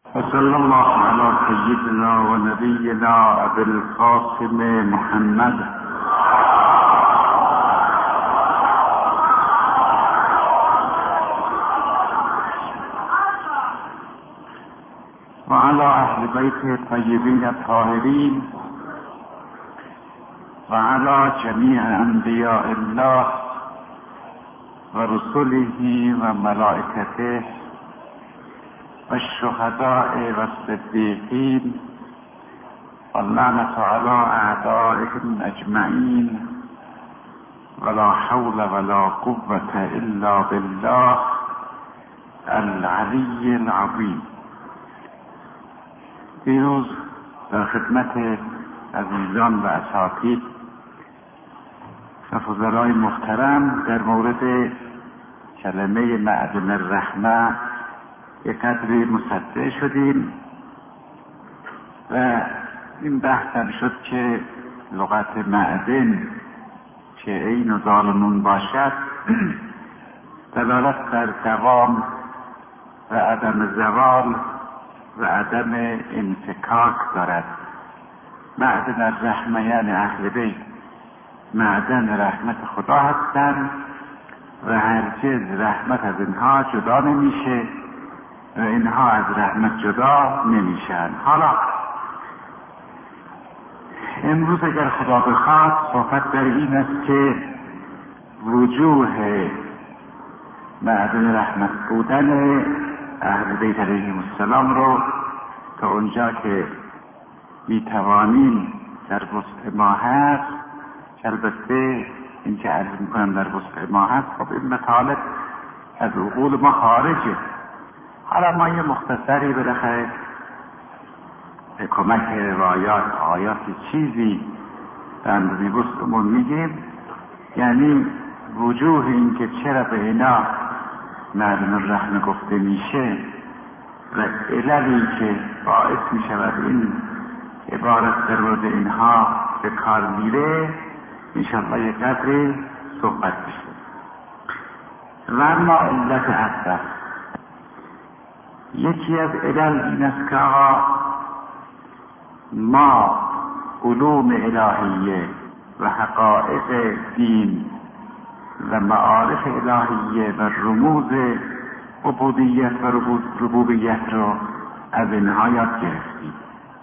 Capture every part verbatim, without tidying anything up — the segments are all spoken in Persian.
وصلی الله علی سیدنا و نبینا ابی القاسم محمد و علی اهل بیت طیبین الطاهرین و علی جمیع انبیاء الله و رسله و ملائکته و الشهداء و الصدیقین و اللعنة علی اعدائهم اجمعین ولا حول ولا قوة الا بالله العلی العظیم. دیروز در خدمت عزیزان و اساتید و فضلای محترم در مورد کلمه معدن الرحمه یک قدری مصدع شدیم و این بحثم شد که لغت معدن که عین و دال و نون باشد دلالت بر دوام و عدم زوال و عدم انفکاک دارد. معدن الرحمه یعنی اهل بیت معدن رحمت خدا هستند و هرگز رحمت از اینها جدا نمیشه و اینها از رحمت جدا نمیشن. حالا امروز اگر خدا بخواد صحبت در این است که وجوه معدن رحمت بودن اهل بیت علیهم السلام رو تا اونجا که میتوانیم در وسع ما هست، البته این که عرض میکنم در وسع ما هست، خب این مطالب از عقول ما خارجه. حالا ما یه مختصری بالاخره به کمک روایات آیات چیزی در اندازه وسعمون میگیم، یعنی وجوه این که چرا به اینا معدن الرحمه گفته میشه و عللی که باعث میشود این عبارت در مورد اینها به کار میره انشاءالله یک قدری صحبت بشه. و اما علت اصل یکی از علل این است که ما علوم الهیه و حقایق دین و معارف الهیه و رموز عبودیت و ربوبیت رو از اینها یاد گرفتیم،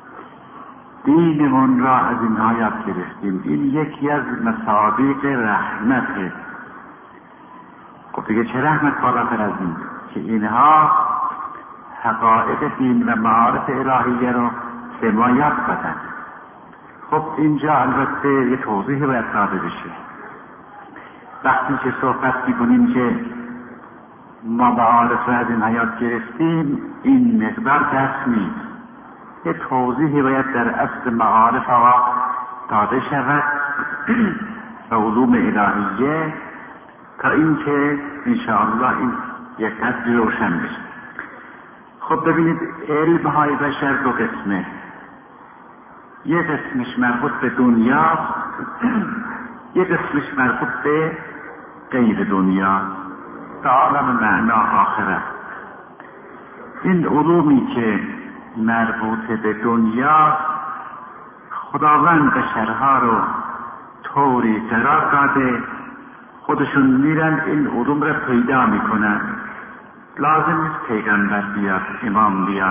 دینمون را از اینها یاد گرفتیم. این یکی از مصادیق رحمته. خب دیگه چه رحمت بالاتر از این که اینها حقایق دین و معارف الهیه رو به ما یاد بدن. خب اینجا البته یه توضیح باید داده بشه. وقتی که صحبت میکنیم که ما معارف از اینها یاد گرفتیم، این مقدار دست نیست. یه توضیحی باید در اصل معارف ها داده شود و علوم الهیه تا اینکه انشاءالله این یک قدری روشن بشه. خب ببینید، علم های بشر دو قسمه. یک قسمش مربوط به دنیا، یک قسمش مربوط به غیر دنیا، تا عالم معنا آخرت. این علومی که مربوط به دنیا خداوند بشرها رو طوری قرار داده خودشون میرن این علوم رو پیدا میکنن. لازم نیست پیغمبر بیاد، امام بیاد.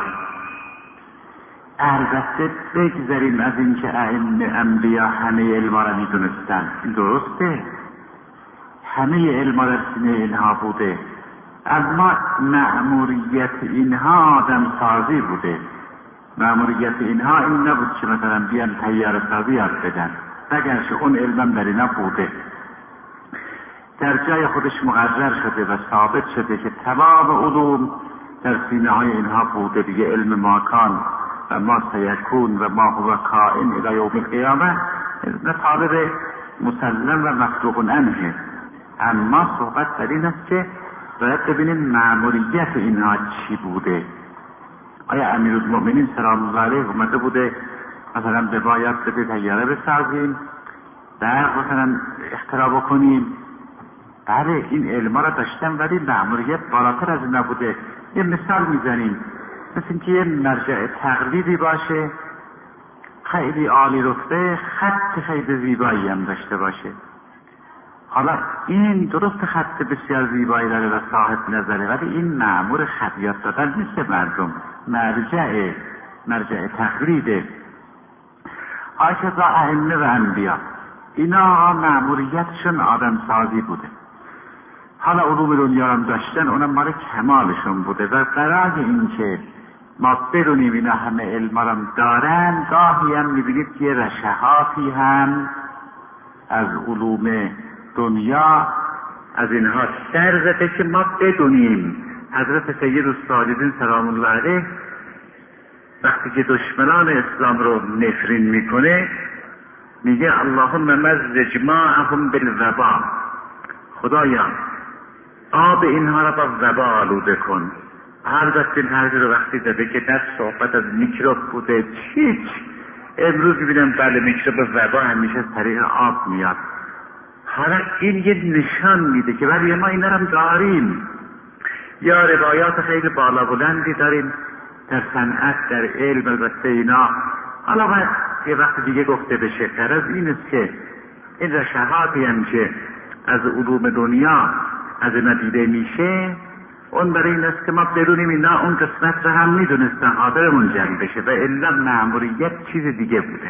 البته بگذاریم از این که ائمه انبیا همه علما را میدونستن، این درسته، همه علما در سینه اینها بوده، اما مأموریت اینها آدم سازی بوده. مأموریت اینها این نبود که مثلا بیان طیاره سازی یاد بدن، اگرچه اون علمم در اینا بوده، در جای خودش مقرر شده و ثابت شده که تمام علوم در سینه های اینها بوده. دیگه علم ماکان و ما سیکون و ما هو کائن الی یوم القیامه مطالب مسلم و مفروغ عنه. اما صحبت در این است که باید ببینیم مأموریت اینها چی بوده. آیا امیرالمؤمنین سلام الله علیه اومده بوده مثلا به ما یاد بده طیاره بسازیم، برق مثلا اختراع بکنیم؟ بله، این علما را داشتن، ولی مأموریت بالاتر از این نبوده. یه مثال میزنیم. مثل اینکه یه مرجع تقلیدی باشه، خیلی عالی رتبه، خط خیلی زیبایی هم داشته باشه. حالا این درست خط بسیار زیبایی داره و صاحب نظره، ولی این مأمور خطیات دادن نیست مردم، مرجع مرجع تقلیده. آشد و ائمه و انبیا اینا مأموریتشون آدم سازی بوده. حالا علوم دنیا هم داشتن، اونم مال کمالشون بوده و برای اینکه ما بدونیم اینا همه علم هم دارن، گاهی هم میبینید که رشحاتی هم از علوم دنیا از اینها سر زده که ما بدونیم. حضرت سید الساجدین سلام الله علیه وقتی که دشمنان اسلام رو نفرین میکنه میگه اللهم مزج ماءهم بالوبا، خدایا آب اینها را با وبا آلوده کن. هر وقت این حرفی رو وقتی زده که در صحبت از میکروب بوده، هیچ امروز میبینم بله میکروب وبا همیشه طریق آب میاد. حالا این یه نشان میده که ولی ما اینا هم داریم، یا روایات خیلی بالا بلندی داریم در صنعت، در علم، البته اینا حالا باید یه وقت دیگه گفته بشه. غرض این است که این رشحاتی هم که از علوم دنیا از اینا دیده میشه، اون برای این است که ما بدونیم اینا اون قسمت رو هم میدونستن حاضرمون جمع بشه و الا مأموریت چیز دیگه بوده.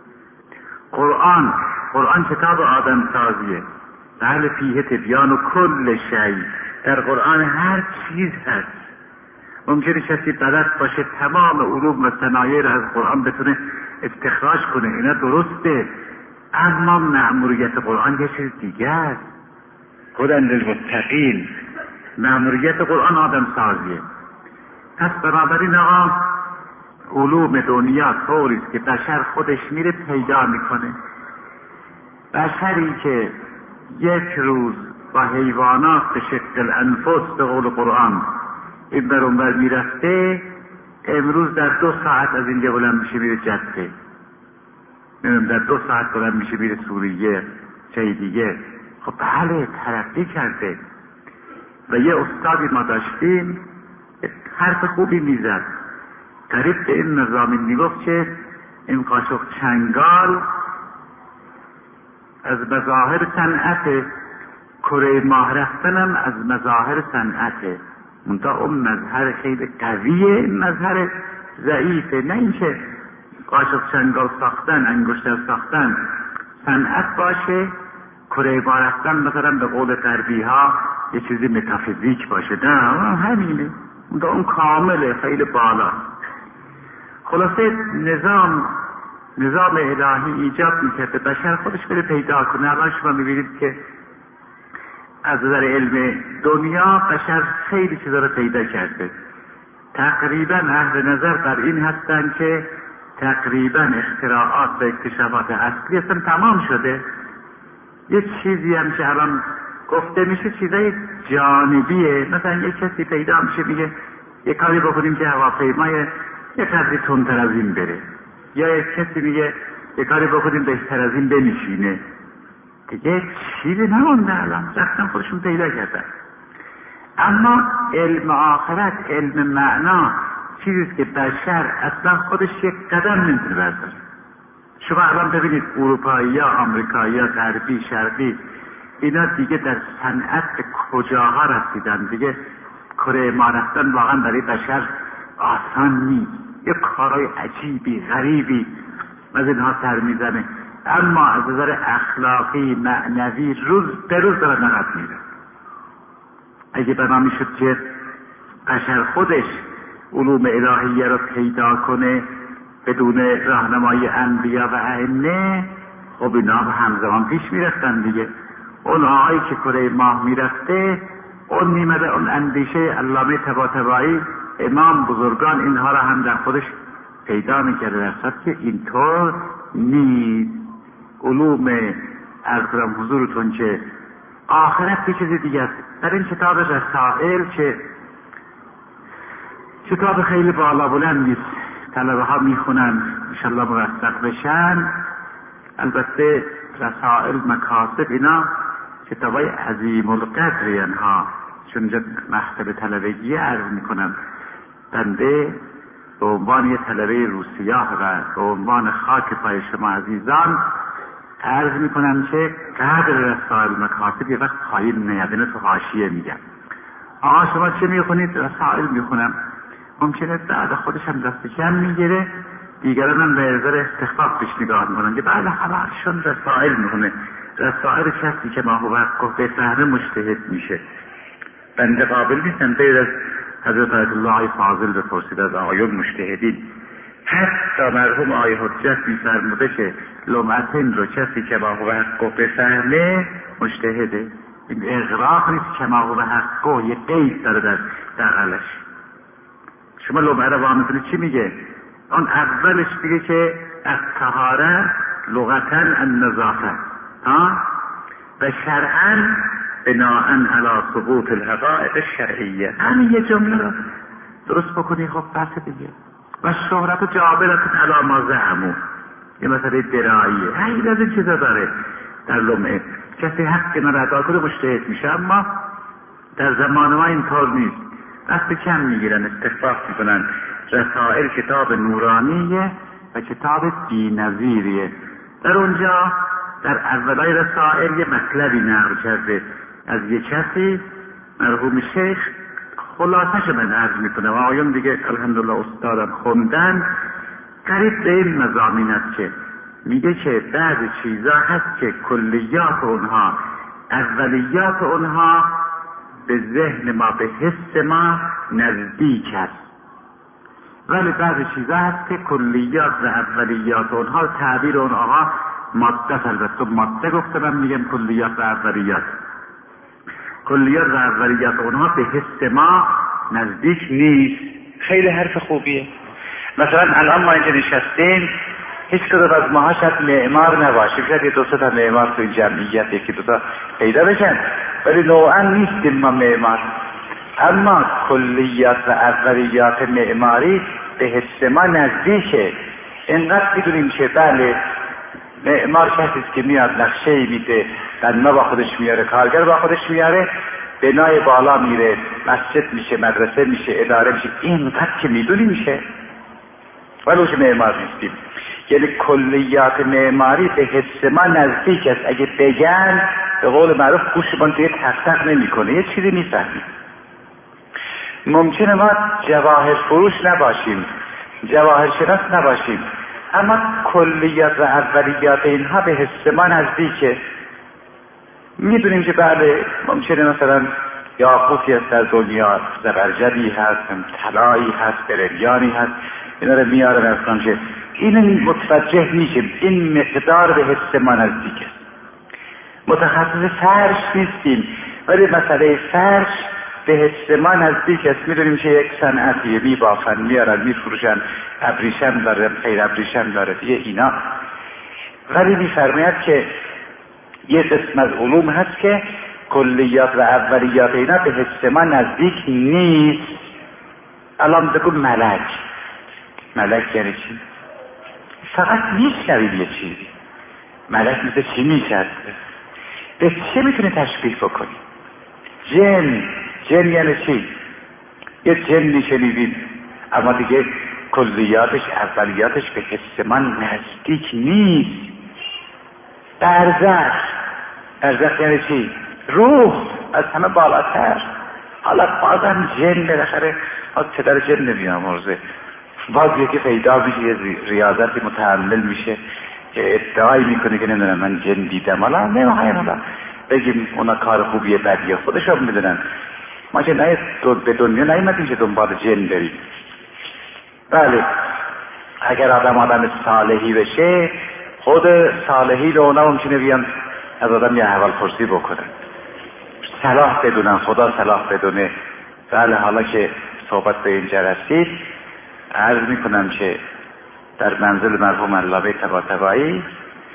قرآن قرآن کتاب آدم سازیه، بله فیه تبیان و کل شیء، در قرآن هر چیز هست. ممکنه کسی بلد باشه تمام علوم و صنایع را از قرآن بتونه استخراج کنه، اینا درسته، اما مأموریت قرآن یه چیز دیگه است. هدی للمتقین، مأموریت قرآن آدم سازیه. پس بنابراین آقا علوم دنیا طوری است که بشر خودش میره پیدا میکنه. بشری که یک روز با حیوانات به شکل انفس به قول قرآن این بر اون بر میرفته، امروز در دو ساعت از اینجا بلند میشه میره جده، در دو ساعت بلند میشه میره سوریه چه دیگه. خب بله ترقی کرده. و یه استادی ما داشتیم حرف خوبی میزد، قریب به این نظامی میگفت که این قاشق چنگال از مظاهر صنعت، کره ماه رفتنم از مظاهر صنعته، منتها اون مظهر خیلی قویه، این مظهر ضعیفه. نه اینکه قاشق چنگال ساختن، انگشتر ساختن صنعت باشه، کره ماه رفتن مثلا به قول غربی ها یه چیزی متافیزیک باشه، نه همینه، منتها اون کامله، خیلی بالا. خلاصه نظام نظام الهی ایجاد میکرده بشر خودش بره پیدا کنه. الان شما میبینید که از نظر علم دنیا بشر خیلی چیزا رو پیدا کرده. تقریبا اهل نظر بر این هستن که تقریبا اختراعات و اکتشافات اصلی اصلا تمام شده. یک چیزی هم که الان گفته میشه چیزای جانبیه، مثلا یک کسی پیدا میشه میگه یک کاری بکنیم که هواپیمای یک قدری تندتر از این بره، یا یک کسی میگه یک کاری بکنیم بهتر از این بنشینه. دیگه چیزی نمونده، الان رفتن خودشون پیدا کردن. اما علم آخرت، علم معنا چیزیست که بشر اصلا خودش یک قدم نمیتونه برداره. شما الان ببینید اروپایی ها، آمریکایی ها، غربی، شرقی، اینا دیگه در صنعت به کجاها رسیدن. دیگه کره ما رفتن واقعا برای بشر آسان نیست، یه کارهای عجیبی غریبی از اینها سر میزنه، اما از نظر اخلاقی معنوی روز به روز داره نقد میره. اگه بنا میشد که بشر خودش علوم الهیه رو پیدا کنه بدون راهنمای انبیا و ائمه، خب اینا همزمان پیش میرفتن دیگه. اون آقایی که کره ماه میرفته، اون میمده اون اندیشه علامه طباطبایی، امام بزرگان اینها را هم در خودش پیدا میکرده، در صورتی که اینطور نیست. علوم عرض کنم حضورتون که آخرت یه چیز دیگه است. در این کتاب رسائل که کتاب خیلی بالا بلند نیست، طلبه ها میخونن انشالله موفق بشن. البته رسائل، مکاسب، اینا کتابای عظیم القدر اینها، چون محتب طلبگی عرض میکنم. بنده به عنوان یه طلبه روسیاه و به عنوان خاک پای شما عزیزان عرض میکنم که قدر رسائل مکاتب یه وقت پایین میاد، اینو تو حاشیه میگم. آقا شما چه میخونید؟ رسائل میخونم. ممکنه بعد خودش هم دست کم میگیره، دیگران هم به نظر استخفاف پیش نگاه میکنن که بله همه‌شون رسائل میخونه. رسائل کسی که ما هو گفته فهمه مجتهد میشه. بنده قابل نیستم غیر از حضرت آیت الله فاضل بپرسید از آقایون مجتهدین. حتی مرحوم آقای حجت می‌فرموده که لمعتین رو کسی که ما هو حق بفهمه مجتهده. این اغراق نیست که ما هو حق، یه قید داره در دقلش. شما لمعه رو وامثل چی میگه؟ اون اولش میگه که از طهاره لغتاً النظافه ها و شرعاً بناءً علی ثبوت الحقائق الشرعیه. همین یه جمله رو درست بکنی خب بس دیگه. و شهرت جابرت علی ما زعمو، یه مسئله دراییه. خیلی از این چیزا داره در لمعه. کسی حق که ادا کنه مجتهد میشه، اما در زمان ما اینطور نیست. دست کم میگیرن، استخفاف میکنن. رسائل کتاب نورانیه و کتاب بی‌نظیریه. در اونجا در اولای رسائل یه مطلبی نقل کرده از یه کسی، مرحوم شیخ. خلاصش من عرض میکنه و آیون دیگه الحمدلله استادم خوندن. قریب به این مضامین است که میگه که بعضی چیزا هست که کلیات اونها، اولیات اونها به ذهن ما، به حس ما نزدیک است، ولی بعضی چیزا هست که کلیات و اولیات اونها، تعبیر اون آقا ماده، البته ماده گفته، من میگم کلیات و اولیات. کلیات و اولیات اونها به حس ما نزدیک نیست. خیلی حرف خوبیه. مثلا الان ما اینجا نشستیم، هیچ کدوم از ماها شاید معمار نباشیم، شاید یه دو سه تا معمار توی جمعیت یکی دو تا پیدا بشن، ولی نوعا نیستیم ما معمار. اما کلیات و اولیات معماری به حس ما نزدیکه. اینقدر میدونیم که بله معمار کسی که میاد نقشه میده، بنا با خودش میاره، کارگر با خودش میاره، بنای بالا میره، مسجد میشه، مدرسه میشه، اداره میشه. اینقدر که میدونیم میشه، ولی که معمار نیستیم. یعنی کلیات معماری به حس ما نزدیک است. اگه بگن به قول معروف گوشمان توی تق تق نمی کنه، یه چیزی میفهمیم. ممکنه ما جواهر فروش نباشیم، جواهر شناس نباشیم، اما کلیات و اولیات اینها به حس ما نزدیکه. میدونیم که بله ممکنه مثلا یاقوتی هست در دنیا، زبرجدی هست، طلایی هست، بریلیانی هست، اینا رو میارن ارسان که این متوجه میشیم این مقدار به حس ما نزدیک است. متخصص فرش نیستیم، ولی مسئله فرش به حس ما نزدیک است. میدونیم که یک صنعتیه، میبافن، میارن، میفروشن، ابریشم داره، غیر ابریشم داره دیگه اینا. ولی میفرماید که یه قسم از علوم هست که کلیات و اولیات اینا به حس ما نزدیک نیست. الان بگو ملک. ملک یعنی چی؟ فقط میشنوید یه چیزی. ملک مثل چی میشد؟ به چه میتونه تشبیه بکنی؟ جن. جن یعنی چی؟ یه جنی شنیدید، اما دیگه کلیاتش، اولیاتش به حس ما نزدیک نیست. برزخ. برزخ یعنی چی؟ روح از همه بالاتر. حالا بازم جن بالاخره از پدر جن نمیامرزه، باز یکی پیدا میشه، یه ریاضتی متحمل میشه که ادعای میکنه که نمیدونم من جن دیدم. حالا نمیخوایم حالا بگیم اونا کار خوبیه بدیه، خودشون میدونن. ما که نه به دنیا نیومدیم که دنبال جن بریم. بله اگر آدم آدم صالحی بشه، خود صالحی رو اونا ممکنه بیان از آدم یه احوال پرسی بکنن، صلاح بدونن، خدا صلاح بدونه. بله حالا که صحبت به اینجا رسید، عرض میکنم که در منزل مرحوم علامه طباطبایی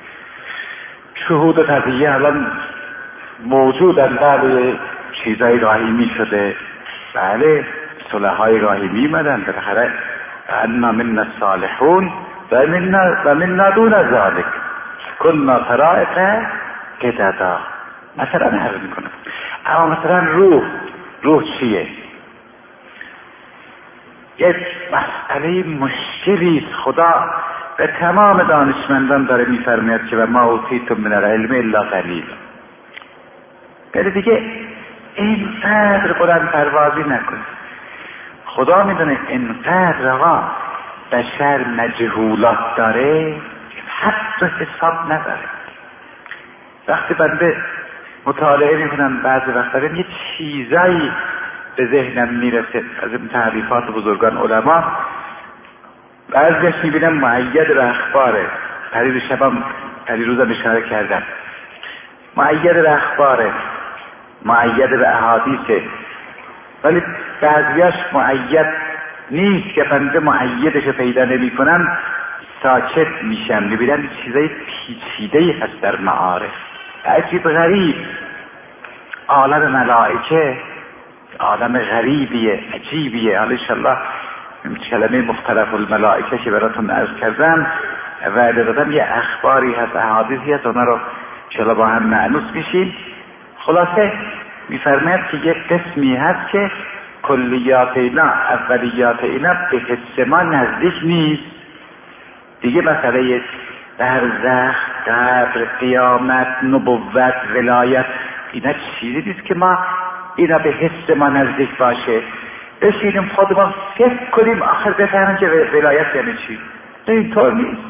شهود طبیعی الان موجودن. بله چیزای راهی می شده، بله صلحای راهی می مدن، بالاخره انا من الصالحون و من و من دون ذلك كنا طرائق قددا. مثلا عرض میکنم. اما مثلا روح، روح چیه؟ یک مسئله مشکلی است. خدا به تمام دانشمندان داره میفرماید که و ما اوتیتم من العلم الا قلیل. بله دیگه اینقدر بلند پروازی نکن. خدا میدونه اینقدر آقا بشر مجهولات داره حتی حساب نداره. وقتی بنده مطالعه میکنم بعضی وقتا یه چیزایی به ذهنم میرسه از این تعریفات بزرگان علما، بعضیش میبینم مؤید به اخباره. پرید شبم پریروزم اشاره کردم مؤید به اخباره، مؤید به احادیثه، ولی بعضیاش مؤید نیست که بنده مؤیدش پیدا نمی کنم ساکت میشم. میبینم چیزای پیچیده‌ای هست در معارف، عجیب غریب. عالم ملائکه عالم غریبیه، عجیبیه. حالا انشالله کلمه مختلف الملائکه که براتون عرض کردم و دادم یه اخباری هست، احادیثی هست، اونا رو انشالله با هم معنوس میشیم. خلاصه میفرماید که یک قسمی هست که کلیات اینا، اولیات اینا به حس ما نزدیک نیست دیگه. مسئله برزخ، قبر، قیامت، نبوت، ولایت، اینا چیزی نیست که ما اینا به حس ما نزدیک باشه. بشینیم خودمان فکر کنیم آخر بفهمیم که ولایت یعنی چی. اینطور نیست.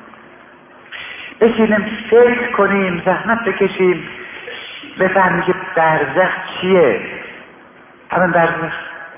بشینیم فکر کنیم، زحمت بکشیم، بفهمیم که برزخ چیه. همین برزخ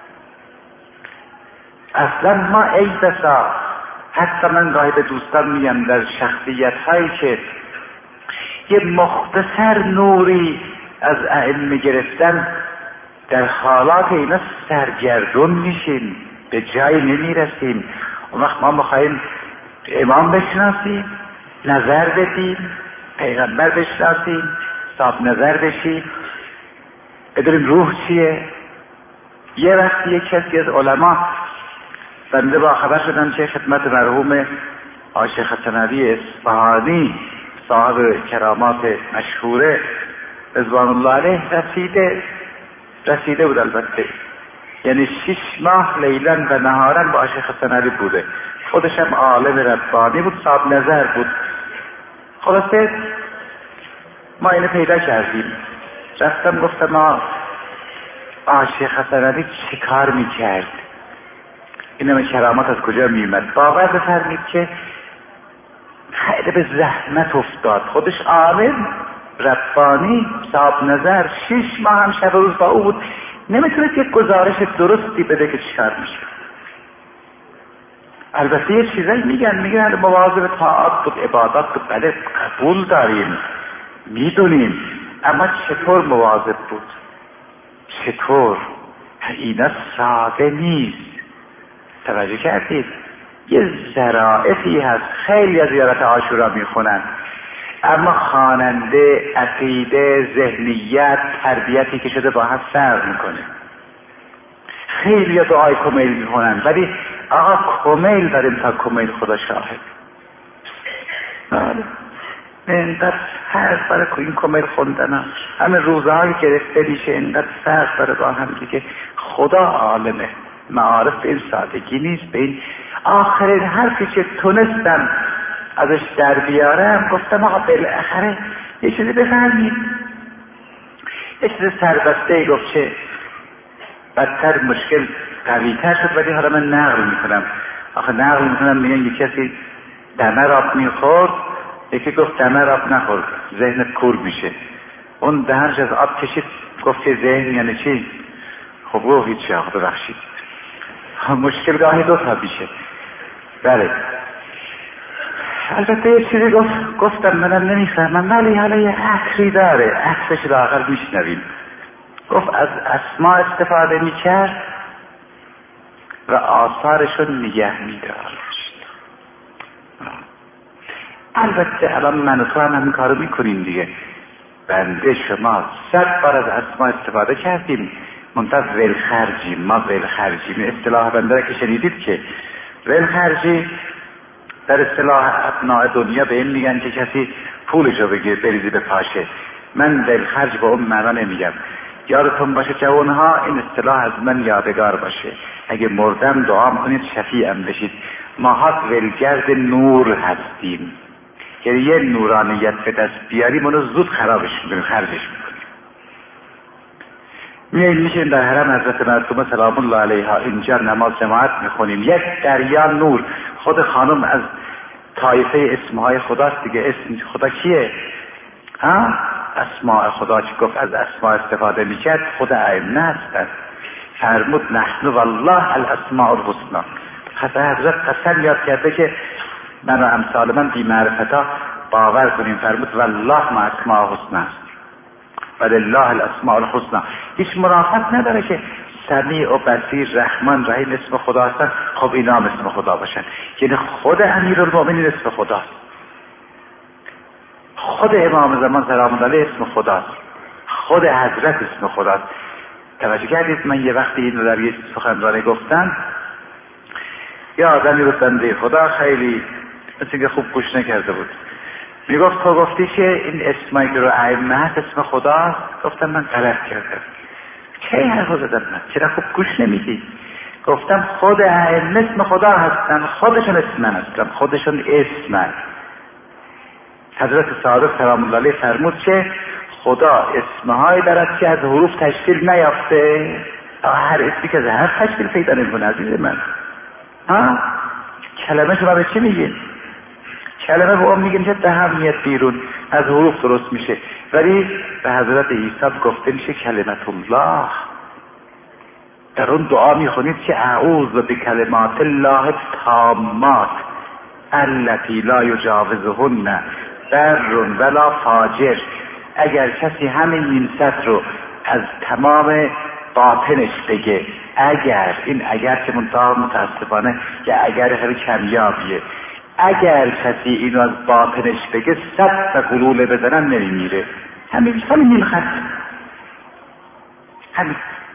اصلا ما ای بسا، حتی من گاهی به دوستان میگم در شخصیت هایی که یه مختصر نوری از ائمه گرفتن، در حالات اینا سرگردون میشیم، به جایی نمیرسیم. اون وقت ما میخواییم امام بشناسیم، نظر بدیم، پیغمبر بشناسیم، صاحب نظر بشیم، بدونیم روح چیه. یه وقت یک کسی از علما بنده با خبر شدم که خدمت مرحوم آقای شیخ حسن علی اصفهانی صاحب کرامات مشهوره رضوان الله علیه رسیده رسیده بود. البته یعنی شش ماه لیلا و نهارا با شیخ حسن علی بوده. خودش هم عالم ربانی بود، صاحب نظر بود. خلاصه ما اینو پیدا کردیم. رفتم گفتم ما شیخ حسن علی چه کار میکرد، این همه کرامات از کجا میومد؟ باور بفرمید که خیلی به زحمت افتاد. خودش عالم ربانی، صاحب نظر، شش ماه هم شب و روز با او بود، نمیتونست یک گزارش درستی بده که چیکار میشه. البته یه چیزایی میگن میگن مواظب طاعات بود، عبادات بود، بله قبول داریم، میدونیم، اما چطور مواظب بود؟ چطور؟ اینا ساده نیست. توجه کردید؟ یه ظرافتی هست. خیلی از زیارت عاشورا میخونن، اما خواننده، عقیده، ذهنیت، تربیتی که شده با هم فرق میکنه. خیلی دعای کمیل میخونن، ولی آقا کمیل داریم تا کمیل خدا شاهد. اینقدر فرق داره که این کمیل خوندن همه روزهایی گرفته میشه، اینقدر فرق داره با هم دیگه. خدا عالمه. معارف به این سادگی نیست. به این آخرین حرفی که تونستم ازش در بیارم گفتم آقا بالاخره یه چیزی بفهمید. یه چیز سربسته گفت که بدتر مشکل قویتر شد، ولی حالا من نقل میکنم. آخه نقل میکنم میگن یه کسی دمر آب میخورد، یکی گفت دمر آب نخورد، ذهنت کور میشه. اون دهنش از آب کشید گفت که ذهن یعنی چی؟ خب گفت هیچی آقا ببخشید. مشکل گاهی دو تا میشه. بله البته یه چیزی گفت گفتم منم نمیفهمم، ولی حالا یه عکسی داره، عکسش رو آخر میشنویم. گفت از اسما استفاده میکرد و آثارشون نگه میداشت. البته الان من و تو هم همین کارو میکنیم دیگه. بنده شما صد بار از اسما استفاده کردیم، منتها ولخرجیم. ما ولخرجیم. اصطلاح بنده را که شنیدید که ولخرجی در اصطلاح ابناء دنیا به این میگن که کسی پولشو بگیر بریزی به پاشه. من ولخرج به اون معنا نمیگم. یادتون باشه جوانها، این اصطلاح از من یادگار باشه، اگه مردم دعا کنید شفیعم بشید. ماها ولگرد نور هستیم، یعنی یه نورانیت به دست بیاریم اونو زود خرابش میکنیم، خرجش میکنیم. میاییم میشیم در حرم حضرت معصومه سلام الله علیها، اینجا نماز جماعت میخونیم، یک دریا نور. خود خانم از طایفه اسمهای خداست دیگه. اسم خدا کیه؟ ها؟ اسماء خدا چی گفت از اسماء استفاده میکرد؟ خود ائمه هستن. فرمود نحن والله الاسماء الحسنى. حضرت قسم یاد کرده که من و امثال من بی معرفتا باور کنیم. فرمود والله ما اسماء حسنى است، ولله الاسماء الحسنى. هیچ مرافت نداره که سمیع و بصیر، رحمان، رحیم اسم خدا هستن، خب اینا هم اسم خدا باشن. یعنی خود امیرالمؤمنین اسم خداست، خود امام زمان سلام الله علیه اسم خداست، خود حضرت اسم خداست. توجه کردید؟ من یه وقتی این رو در یه سخنرانی گفتم، یا آدمی رو بنده خدا خیلی مثل که خوب گوش نکرده بود، میگفت تو گفتی که این اسمایی که رو ائمه هست اسم خداست؟ گفتم من غلط کردم. چه حرف زدم من؟ چرا خوب گوش نمیدی؟ گفتم خود ائمه اسم خدا هستن، خودشون اسم من هستن، خودشون اسمن. حضرت صادق سلام الله علیه فرمود که خدا اسمهایی دارد که از حروف تشکیل نیافته. هر اسمی که از حرف تشکیل پیدا نمی‌کنه عزیز من. ها؟ کلمه شما به چی میگین؟ کلمه به اون میگیم که دهم میاد بیرون، از حروف درست میشه. ولی به حضرت عیسی گفته میشه کلمت الله. در اون دعا میخونید که اعوذ بکلمات الله التامات التي لا یجاوزهن بر ولا فاجر. اگر کسی همین این سطر رو از تمام باطنش بگه، اگر این اگر که منتها متاسفانه که اگر خیلی کمیابیه، اگر کسی اینو از باطنش بگه صد تا گلوله بزنن نمیمیره. همین همین این خط همین.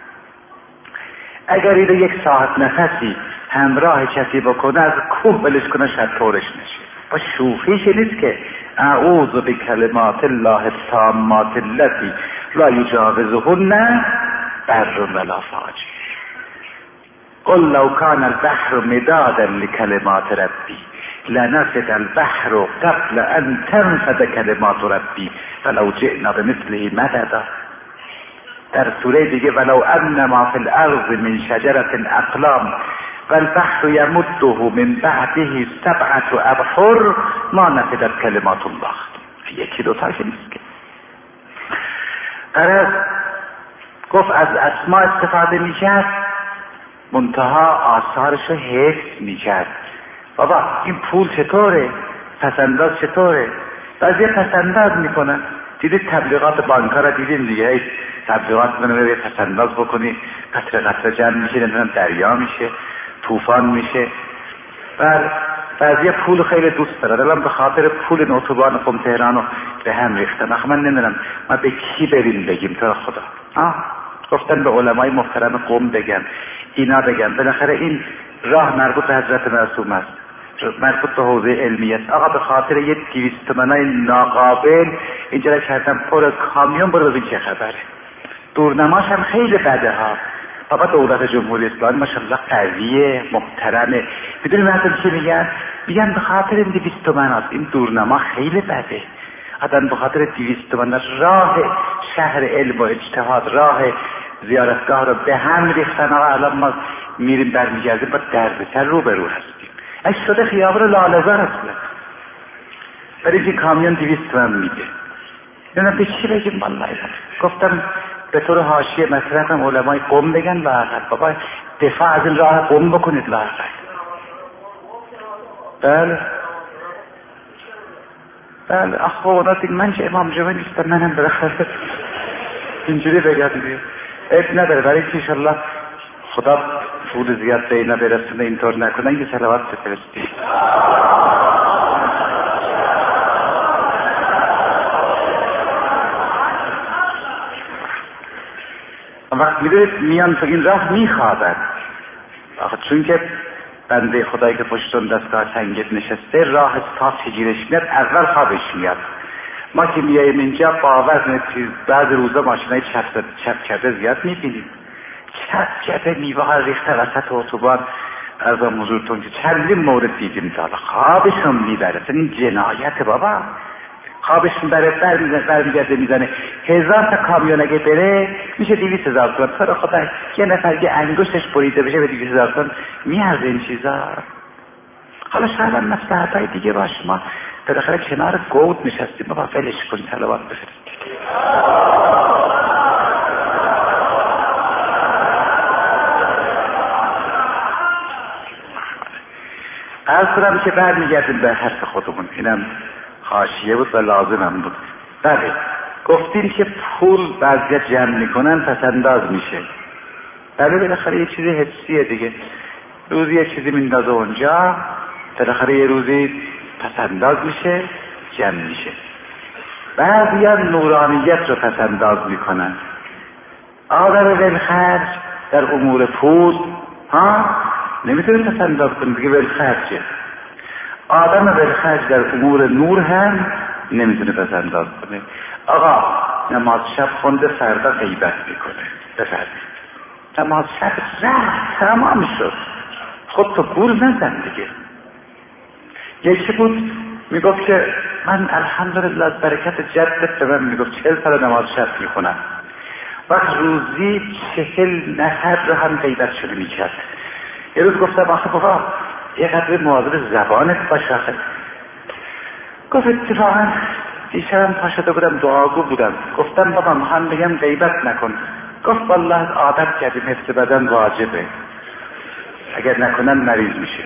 اگر اینو یک ساعت نفسی همراه کسی بکنه، از کوه بلش کنه شاید طورش نشه. با شوخیش نیست که اعوذ بکلمات الله التامات التي لا یجاوزهن بر ولا فاجر. قل لو كان البحر مدادا لكلمات ربي لنفد البحر قبل ان تنفد كلمات ربي فلو جئنا بمثله مددا. در سوره دیگه ولو ان ما في الارض من شجرة اقلام والبحر يمده من بعده سبعة ابحر ما نفدت كلمات الله. یکی دو تاش نیست که. غرض گفت از اسما استفاده میکرد، منتها آثارش رو حفظ میکرد. بابا این پول چطوره؟ پسنداز چطوره؟ بعضی پسنداز میکنن. دیدید تبلیغات بانک‌ها را دیدیم دیگه، تبلیغات منو یه پسنداز بکنی قطره قطره جمع میشه، نمیدونم دریا میشه، طوفان میشه. بعد بعضی پول خیلی دوست دارن، الان به خاطر پول این اتوبان قم تهرانو به هم ریختن. آخه من نمیدونم ما به کی بریم بگیم تو خدا؟ آه گفتن به علمای محترم قم بگن، اینا بگن. بالاخره این راه مربوط به حضرت معصوم است، مربوط به حوزه علمی است. آقا به خاطر یه دویست تومنای ناقابل اینجا را کردن پر کامیون، برو ببین چه خبره. دورنماش هم خیلی بده ها. بابا دولت جمهوری اسلامی ماشاءالله قویه، محترمه. میدونی مردم چی میگن؟ میگن به خاطر این دویست تومن هست این دورنما خیلی بده. آدم به خاطر دویست تومن راه شهر علم و اجتهاد، راه زیارتگاه رو به هم ریختن. آقا الان ما میریم برمیگردیم با دردسر رو به رو هستیم. اگه شده خیابر لاله‌زار اصلا، ولی این کامیون دویست تومن میده. نمیدونم به چی بگیم والله. گفتم به طور حاشیه مطرحم علمای قم بگن لااقل بابا دفاع از این راه قم بکنید لااقل. بله بله اخو اونا دیگه من که امام جمعه نیستم، منم بالاخره اینجوری بگم دیگه عیب نداره. برای که انشالله خدا پول زیاد به اینا برسونه اینطور نکنن که صلوات بفرستی. وقت میدونید میان تو این راه میخوابن، چون که بنده خدایی که پشتون دستگاه سنگت نشسته راه صاف گیرش میاد، اول خوابش میاد. ما که میاییم اینجا با وزن چیز بعض روزا ماشینای چپ چپ کرده زیاد میبینیم، چپ کرده میوه ها ریخته وسط اتوبان. از آن حضورتون که چندین مورد دیدیم دالا خوابشون میبره، این جنایت بابا. خوابشون بره برمیگرده میزنه هزار تا کامیون اگه بره میشه دویست هزار تومان. تو خدا یه نفر یه انگشتش بریده بشه به دویست هزار تومان میارزه این چیزا؟ حالا شاید هم مصلحت های دیگه باشه، ما بالاخره کنار گود نشستیم بابا ولش کنیم طلبات بفرستیم. از کنم که برمیگردیم به حرف خودمون، اینم حاشیه بود و لازمم بود. بله گفتیم که پول بعضی جمع میکنن پس انداز میشه. بله بالاخره یه چیزی حسیه دیگه، روزی یه چیزی میندازه اونجا، بالاخره یه روزی پس انداز میشه، جمع میشه. بعضی هم نورانیت رو پس انداز میکنن. آدم ولخرج در امور پول ها نمیتونه پس انداز کنه دیگه، ولخرجه. آدم ولخرج در امور نور هم نمیتونه پس انداز کنه. آقا نماز شب خونده فردا غیبت میکنه، بفرمایید نماز شب رفت تمام شد، خود تو گول نزن دیگه. یکی بود میگفت که من الحمدلله از برکت جدت به من میگفت چهل سال نماز شب میخونم، وقت روزی چهل نفر رو هم غیبت شده میکرد. یه روز گفتم آخه بابا یه قدر مواظب زبانت باش آخه. گفت اتفاقا دیشبم پا شده بودم دعاگو بودم، گفتم بابا هم بگم غیبت نکن. گفت والله عادت کردیم حفظ بدن واجبه، اگر نکنن مریض میشه.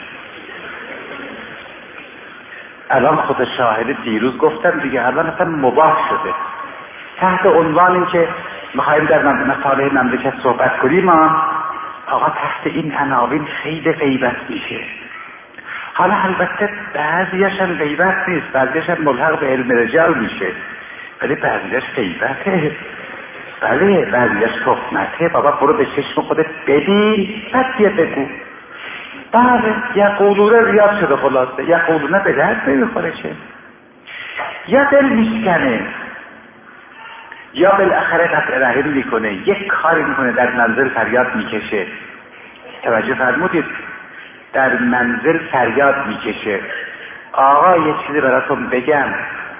الان خود شاهد دیروز گفتم دیگه، الان اصلا مباح شده تحت عنوان این که میخوایم در مصالح مملکت صحبت کنیم. ما آقا تحت این عناوین خیلی غیبت میشه. حالا البته بعضیش هم غیبت نیست، بعضیش هم ملحق به علم رجال میشه، ولی بعضیش غیبته. بله بعضیش تهمته. بابا برو به چشم خودت ببین بعد یه بگو. بله یقولونه ریاض شده خلاصه، یقولونه به درد نمیخوره چه، یا دل میشکنه یا بالاخره قطع رحم میکنه، یک کاری میکنه در منزل فریاد میکشه. توجه فرمودید، در منزل فریاد میکشه. آقا یه چیزی براتون بگم،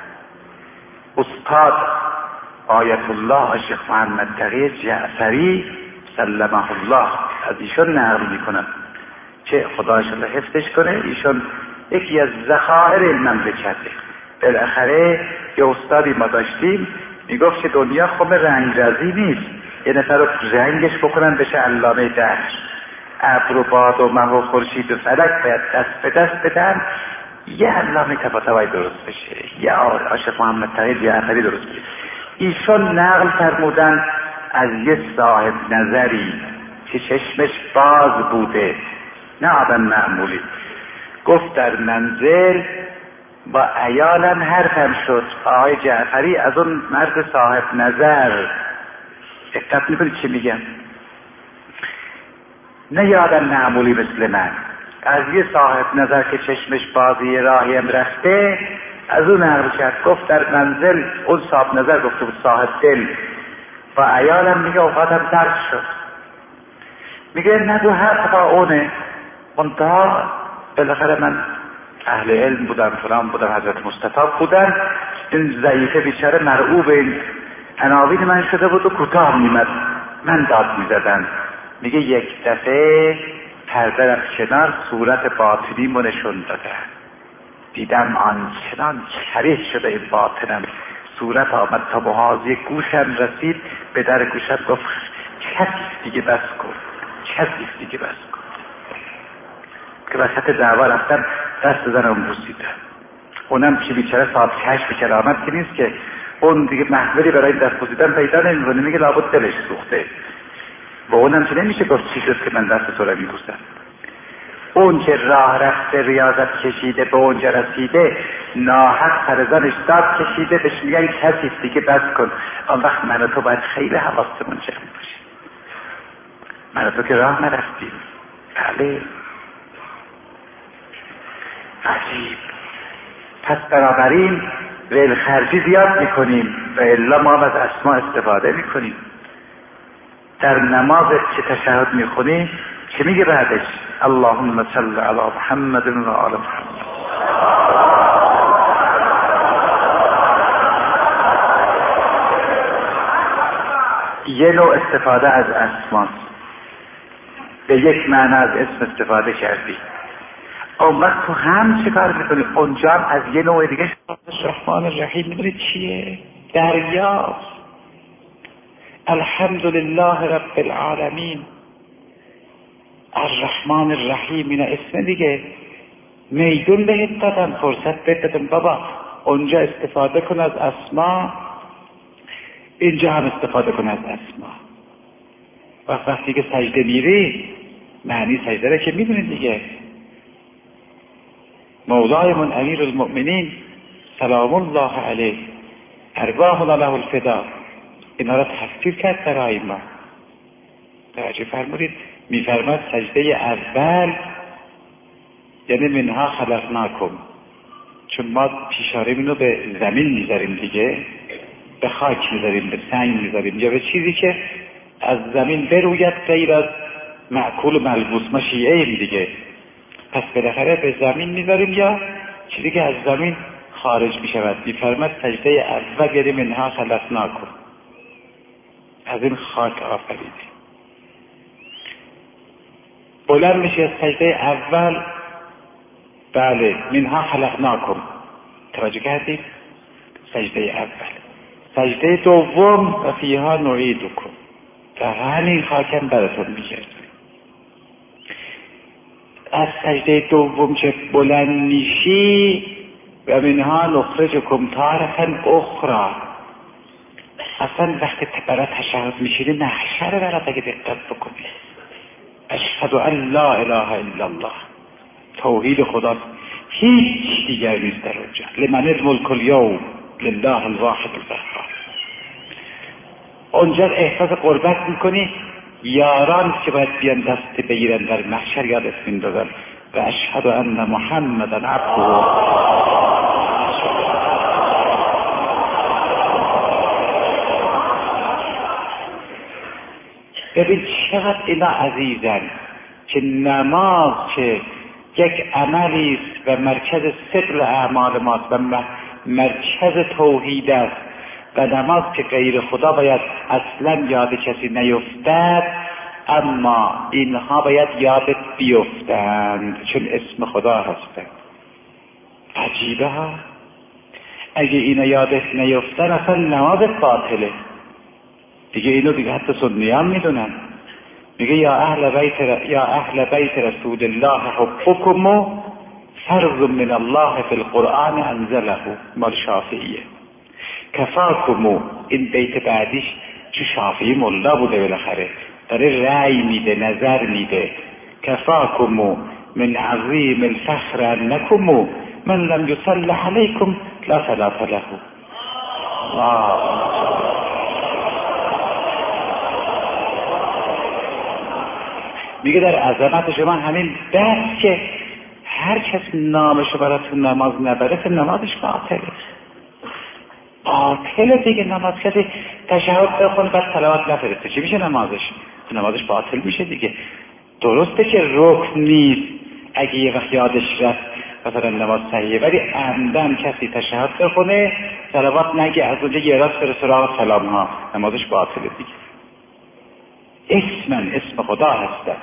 استاد آیت الله شیخ محمد تقی جعفری سلمه الله از ایشون نقل میکنم که خدا انشاءالله حفظش کنه. ایشون یکی از ذخایر این مملکته. بالاخره یه استادی ما داشتیم میگفت که دنیا خب رنگرزی نیست، یه نفر رو رنگش بکنن بشه علامه دهر. ابر و باد و مه و خورشید و فلک باید دست به دست بدن یه علامه طباطبایی درست بشه، یه عاشق محمد تقی جعفری درست بشه. ایشون نقل فرمودن از یه صاحب نظری که چشمش باز بوده، نه آدم معمولی، گفت در منزل با عیالم حرفم شد. آقای جعفری از اون مرد صاحب نظر، دقت میکنید چی میگم، نه یادم معمولی مثل من، از یه صاحب نظر که چشمش بازی راهیم رفته از اون نقل کرد. گفت در منزل اون صاحب نظر گفته بود صاحب دل با عیالم میگه اوقاتم درد شد. میگه نگو حق با اونه، منتها بالاخره من اهل علم بودم فلان بودم حضرت مصطفی بودن، این ضعیفه بیچاره مرعوب این عناوین من شده بود و کوتاه میمد، من داد میزدن. میگه یک دفعه پرده رفت کنار، صورت باطنی رو نشون داده، دیدم آنچنان کریه شده این باطنم، صورت آمد تا به حاضی گوشم رسید، به در گوشم گفت کسی دیگه بس کن، کسی دیگه بس کن. که وسط دعوا رفتم دست زنم بوسیدم. اونم که بیچاره صاحب کشف کرامت که نیست که اون دیگه محولی برای دست بوسیدن پیدا نمی‌کنه، میگه لابد دلش سوخته. با اونم که نمیشه گفت چی شد که من دست تو رو میبوسم. اون که راه رفته ریاضت کشیده به اونجا رسیده، ناحق سرزانش داد کشیده، بهش میگن کسی دیگه بس کن. آن وقت من و تو باید خیلی حواستمون جمع باشه. من و تو که راه نرفتیم. بله عجیب. پس بنابراین ولخرجی زیاد میکنیم و الا ما از اسما استفاده میکنیم. در نماز که تشهد میخونی چه میگه بعدش؟ اللهم صل علی محمد و آل محمد. یه نوع استفاده از اسماست، به یک معنی از اسم استفاده کردی. اون وقت تو هم چه کار میکنی؟ اونجا هم از یه نوع دیگه الرحمن الرحیم میدونی چیه؟ دریاست. الحمدلله رب العالمین الرحمن الرحیم، اینا اسم دیگه. میدون بهت دادم، فرصت بهت دادم بابا اونجا استفاده کن از اسما، اینجا هم استفاده کن از اسما. و وقتی که سجده میری معنی سجده را که میدونی دیگه. مولایمون امیر المؤمنین سلام الله علیه ارواحنا له الفدا، اینا را تفسیر کرد برای ما. توجه فرمودید؟ میفرماد سجده اول یعنی منها خلقناکم، چون ما پیشارمینو به زمین میذاریم دیگه، به خاک میذاریم، به سنگ میذاریم، یا به چیزی که از زمین بروید غیر از معکول و ملبوس. ما شیعه ایم دیگه، پس بالاخره به زمین میذاریم یا چیزی که از زمین خارج میشود. میفرماد سجده اول یعنی منها خلقناکم، از این خاک آفریدیم. بلند میشه از سجده اول، بله منها خلقناکم، توجه کردید؟ سجده اول. سجده دوم و فیها نعیدکم، در همین خاکم براتون میگردیم. از سجده دوم که بلند میشی و منها نخرجکم تارة اخرى، اصلا وقتی برای تشهد میشینی محشر برات اگه دقت بکنی. اشهد ان لا اله الا الله، توحید خداست، هیچ دیگر نیست در اونجا. لمن الملک الیوم لله الواحد القهار. اونجا احساس قربت میکنی، یاران که باید بیان دست بگیرن در محشر یادت میندازن و اشهد ان محمدا عبده. ببین چقدر اینا عزیزن که نماز که یک عملی است و مرکز ثقل اعمال ماست و مرکز توحید است و نماز که غیر خدا باید اصلا یاد کسی نیفتد، اما اینها باید یادت بیفتند چون اسم خدا هستند. عجیبه ها، اگه اینا یادت نیفتن اصلا نمازت باطله دیگه. اینو دیگه حتی سنیان میدونن. میگه یا اهل بیت یا اهل بیت رسول الله حبکم فرض من الله فی القرآن انزله، مال شافعیه. کفاکم، این بیت بعدیش چه شافعی ملا بوده بالاخره، داره رأی میده، نظر میده. کفاکم من عظیم الفخر انکم من لم یصلی علیکم لا صلاة له. میگه در عظمت شما همین بس که هر کس نامش براتون نماز نبره که نمازش باطله. باطله دیگه. نماز کسی تشهد بخونه بعد صلوات نفرسته چی میشه نمازش؟ نمازش باطل میشه دیگه. درسته که رکن نیست، اگه یه وقت یادش رفت مثلا نماز صحیحه، ولی عمدن کسی تشهد بخونه صلوات نگه از اونجا یه راست بره سراغ سلام ها، نمازش باطله دیگه. اسمن اسم خدا هستن.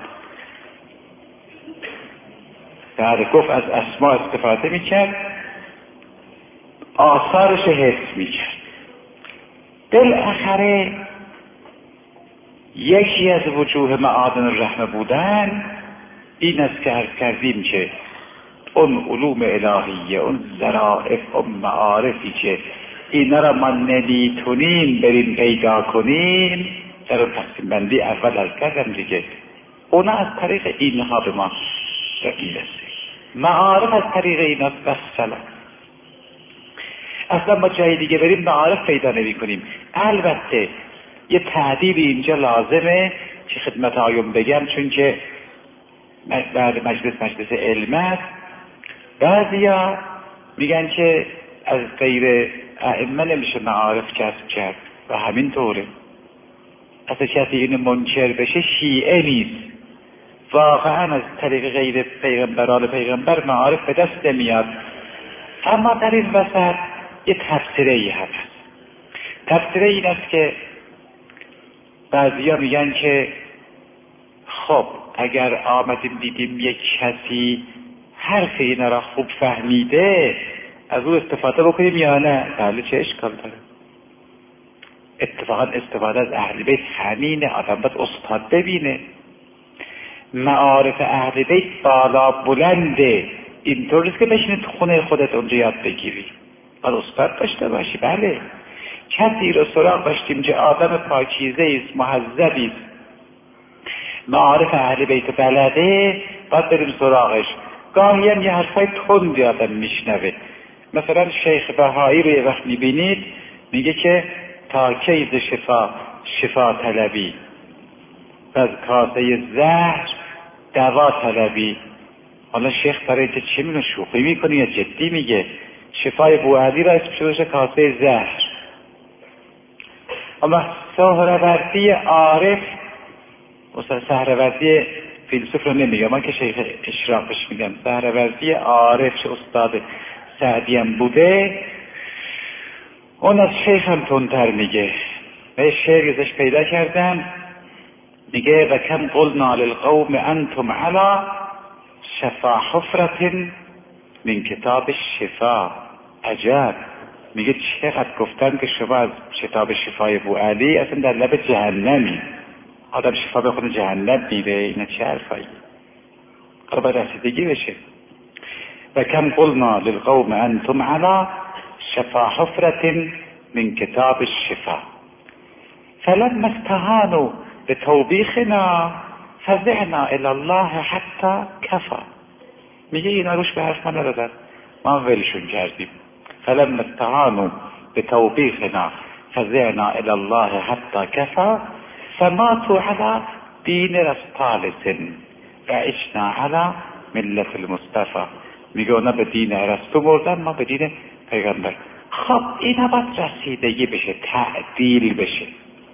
بعد گفت از اسما استفاده میکرد، آثارش حفظ میکرد. بالاخره یکی از وجوه معادن الرحمه بودن این است که عرض کردیم که اون علوم الهیه، اون ظرائف، اون معارفی که اینا را ما نمیتونیم بریم پیدا کنیم، در اون تقسیم بندی اول از کردم دیگه، اونا از طریق اینها به ما میرسه. معارف از طریق ایناست و سلام. اصلا ما جای دیگه بریم معارف پیدا نمی کنیم. البته یه تعدیل اینجا لازمه که خدمت آیون بگم، چون که بعد مجلس مجلس علم است. بعضیا میگن که از غیر ائمه نمیشه معارف کسب کرد و همین طوره. اصلا کسی اینو منکر بشه شیعه نیست. واقعا از طریق غیر پیغمبران پیغمبر معارف به دست نمیاد. اما در این وسط یه تفسیره ای هم هست. تفسیره این است که بعضیا میگن که خب اگر آمدیم دیدیم یک کسی حرف اینا را خوب فهمیده از او استفاده بکنیم یا نه؟ بله، چه اشکال داره؟ اتفاقا استفاده از اهل بیت همینه. آدم باید استاد ببینه. معارف اهل بیت بالا بلنده. اینطور نیست که بشینی تو خونه خودت اونجا یاد بگیری. باید استاد داشته باشی. بله، کسی رو سراغ داشتیم که آدم پاکیزه است، مهذبی است، معارف اهل بیت بلده، باید بریم سراغش. گاهی هم یه حرفای تندی آدم میشنوه. مثلا شیخ بهایی رو یه وقت میبینید میگه که تا کی ز شفا شفا طلبی و از کاسه زهر دوا طلبی. حالا شیخ برای اینکه چی میگه؟ شوخی میکنه یا جدی میگه؟ شفای بوعلی را اسم شده کاسه زهر. اما سهروردی عارف، مثلا سهروردی فیلسوف رو نمیگم، من که شیخ اشراقش میگم، سهروردی عارف چه استاد سعدی هم بوده، اون از شیخ هم تندتر میگه. و شعر ازش پیدا کردم میگه و کم قلنا للقوم انتم علی شفا حفرة من کتاب شفا. عجب، میگه چقدر گفتن که شما از کتاب شفای بوعلی اصلا در لب جهنمی. آدم شفا بخونه جهنم میره؟ اینا چه حرفایی؟ حالا باید رسیدگی بشه. و کم قلنا للقوم انتم علی شفا حفرة من کتاب الشفا فلما استهانوا بتوبیخنا فزعنا الی الله حتی کفا. میگه اینا روش به حرف ما ندادن، ما ولشون کردیم. فلما استهانوا بتوبیخنا فزعنا الی الله حتی کفا فماتوا على دین رسطالس و عشنا علی ملت المصطفى. میگه اونا به دین ارسطو مردن، ما به دین پیغمبر. خب اینا باید رسیدگی بشه، تعدیل بشه.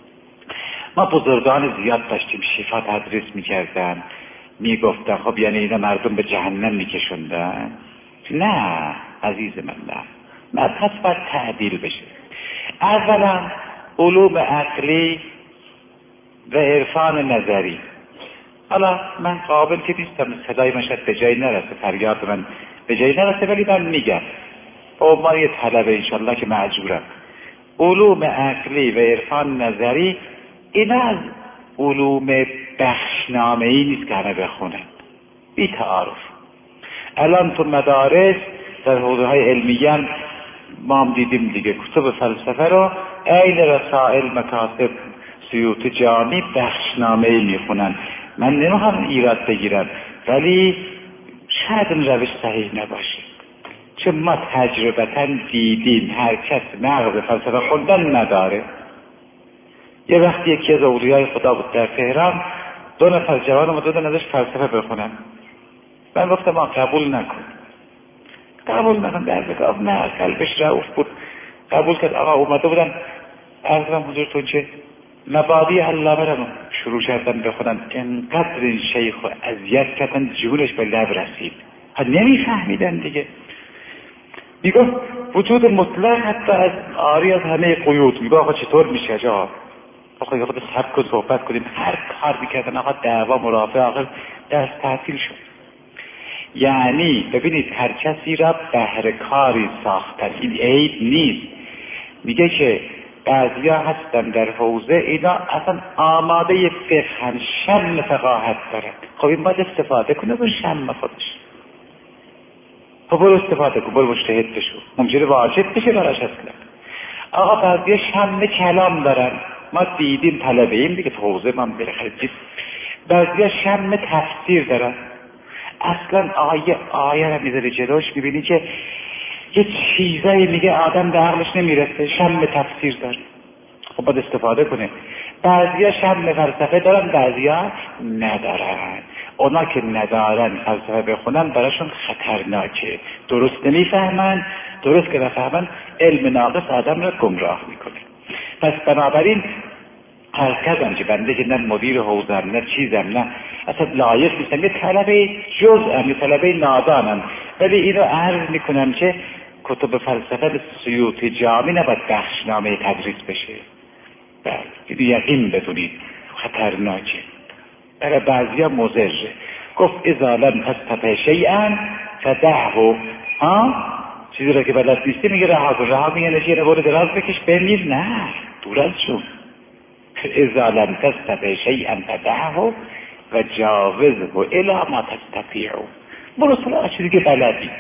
ما بزرگان زیاد داشتیم شفا تدریس میکردن، میگفتن خب یعنی اینا مردم به جهنم میکشوندن. نه عزیز من، نه نه پس باید تعدیل بشه. اولا علوم عقلی و عرفان نظری. حالا من قابل که نیستم، صدای من شاید به جایی نرسه، فریاد من به جایی نرسه، ولی من میگم او ما یه طلبه انشالله که معجورم. علوم عقلی و عرفان نظری اینا از علوم بخشنامه‌ای نیست که همه بخونن، بی تعارف. الان تو مدارس در حوزه‌های علمیه ما هم دیدیم دیگه، کتب فلسفه رو عین رسائل مکاتب سیوطی جامی بخشنامه‌ای میخونن. من نمیخوام ایراد بگیرم، ولی شاید این روش صحیح نباشه، چون ما تجربتاً دیدیم هر کس مغز فلسفه خوندن نداره. یه وقتی یکی از اولیای خدا بود در تهران، دو نفر جوان اومدن ازش فلسفه بخونن. من گفتم ما قبول نکن، قبول نکن. در بگاه نه، قلبش رعوف بود، قبول کرد. آقا اومده بودن عرضم حضورتون چه مبادی علامه رو شروع کردن بخونن. انقدر این شیخ رو اذیت کردن جونش به لب رسید، ها نمیفهمیدن دیگه. میگفت وجود مطلق حتی از آری از همه قیود. میگه آقا چطور میشه جا؟ آقا یه خود سب کن صحبت کنیم. هر کار میکردن آقا دعوا مرافع، آخر درس تعطیل شد. یعنی ببینید هر کسی را بهر کاری ساختن، این عیب نیست. میگه که بعضیا هستن در حوزه اینا اصلا آماده فقهن، شم فقاهت دارن. خب این باید استفاده کنه با شم خودش. خب برو استفاده کن، برو مجتهد بشو، ممکنه واجب بشه براش اصلا. آقا بعضیا شم کلام دارن، ما دیدیم طلبه ایم دیگه تو حوزه من بالاخره دید. بعضیا شم تفسیر دارن، اصلا آیه آیه رو میذاره جلوش، میبینی که یه چیزایی میگه آدم به عقلش نمیرسه، شم تفسیر داره. خب باید استفاده کنه. بعضیا شم فلسفه دارن، بعضیا ندارن. اونا که ندارن فلسفه بخونن براشون خطرناکه، درست نمیفهمن، درست که نفهمن علم ناقص آدم را گمراه میکنه. پس بنابراین هر کسم که بنده که نه مدیر حوزم نه چیزم نه اصلا لایق نیستم، یه طلبه جزءم، یه طلبه نادانم، ولی اینو عرض میکنم که کتب فلسفه به سیوطی جامی نباید بخشنامه تدریس بشه. بله اینو یقین بدونید خطرناکه، برای بعضی ها مضره. گفت اذا لم تستطع شیئا فدعه، ها چیزی را که بلد نیستی میگه رها کن، رها میگه نشی رو برو دراز بکش بمیر، نه دور از شون. اذا لم تستطع شیئا فدعه و جاوزه الی ما تستطیع، برو سراغ چیزی که بلدی.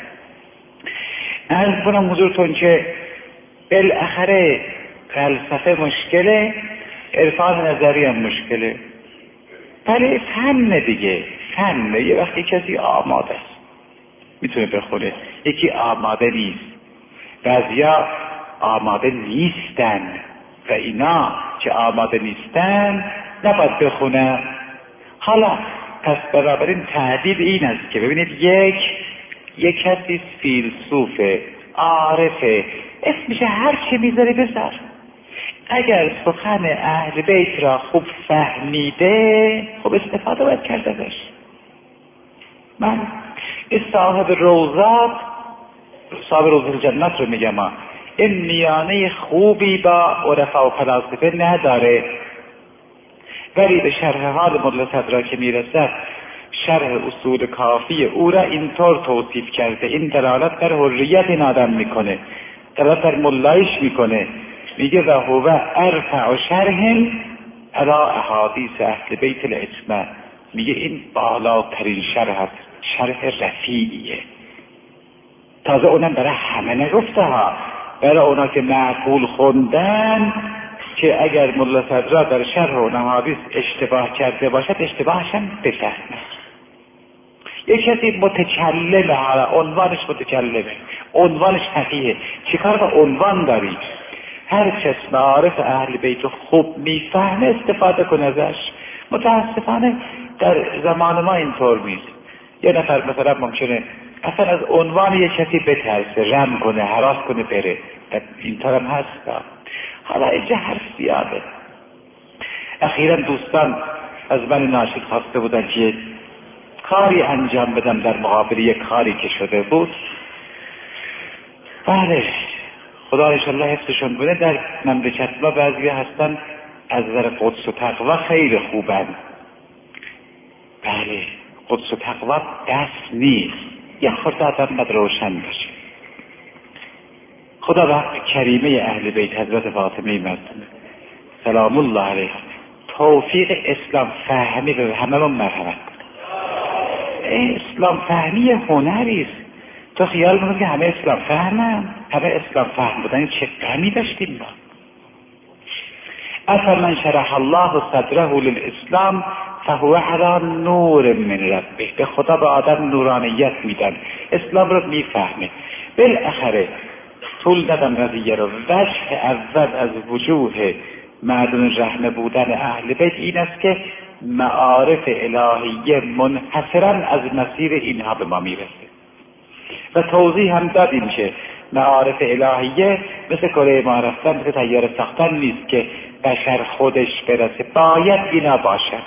عرض کنم حضورتون که بالاخره فلسفه مشکله، عرفان نظری هم مشکله، ولی فن دیگه، فن یه وقتی کسی آماده است میتونه بخونه، یکی آماده نیست، بعضیا آماده نیستن و اینا که آماده نیستن نباید بخونن. حالا پس بنابراین تعدیل این است که ببینید یک یک کسی فیلسوفه عارفه، اسمش هر چی میذاری بذار، اگر سخن اهل بیت را خوب فهمیده خوب استفاده باید کرده باش. من این صاحب روضات، صاحب روضات جنت رو میگم، این میانه خوبی با عرفا و فلاسفه نداره، ولی به شرح حال ملا صدرا که میرسه شرح اصول کافی او را اینطور توصیف کرده، این دلالت بر حریت این آدم میکنه، دلالت بر ملایش میکنه، میگه و هو ارفع شرح علی احادیث اهل بیت العصمه، میگه این بالاترین شرح است، شرح رفیعیه. تازه اونم برای همه نگفته ها، برای اونا که معقول خوندن که اگر ملا صدرا در شرح و احادیث اشتباه کرده باشد اشتباهش هم بفهمه. یک کسی متکلمه، عنوانش متکلمه، عنوانش فقیه، چیکار با عنوان داری؟ هر کس معارف اهل بیت خوب میفهمه استفاده کنه ازش. متاسفانه در زمان ما اینطور نیست. یه نفر مثلا ممکنه اصلا از عنوان یک کسی بترسه، رم کنه، هراس کنه بره، اینطور هم هست. حالا اینجا حرف زیاده. اخیراً دوستان از من ناشد خواسته بودن که کاری انجام بدم در مقابل یک کاری که شده بود. بله خدا انشالله حفظشون کنه. در مملکت ما بعضی هستن از نظر قدس و تقوا خیلی خوبن. بله قدس و تقوا دست نیست، یه خورده آدم باید روشن باشه. خدا وقت کریمه اهل بیت حضرت فاطمه مظلومه سلام الله علیها توفیق اسلام فهمی به همه من مرحمت کنه. اسلام فهمی هنری است. تو خیال میکنی که همه اسلام فهمن؟ همه اسلام فهم بودن چه غمی داشتیم ما. افمن شرح الله صدره للاسلام فهو علی نور من ربه، به خدا به آدم نورانیت میدن، اسلام رو میفهمه. بالاخره طول دادم قضیه رو. وجه اول از وجوه معدن رحمه بودن اهل بیت این است که معارف الهیه منحصرا از مسیر اینها به ما میرسه و توضیح هم دادیم که معارف الهیه مثل کره ما رفتن، مثل طیاره ساختن نیست که بشر خودش برسه، باید اینا باشن.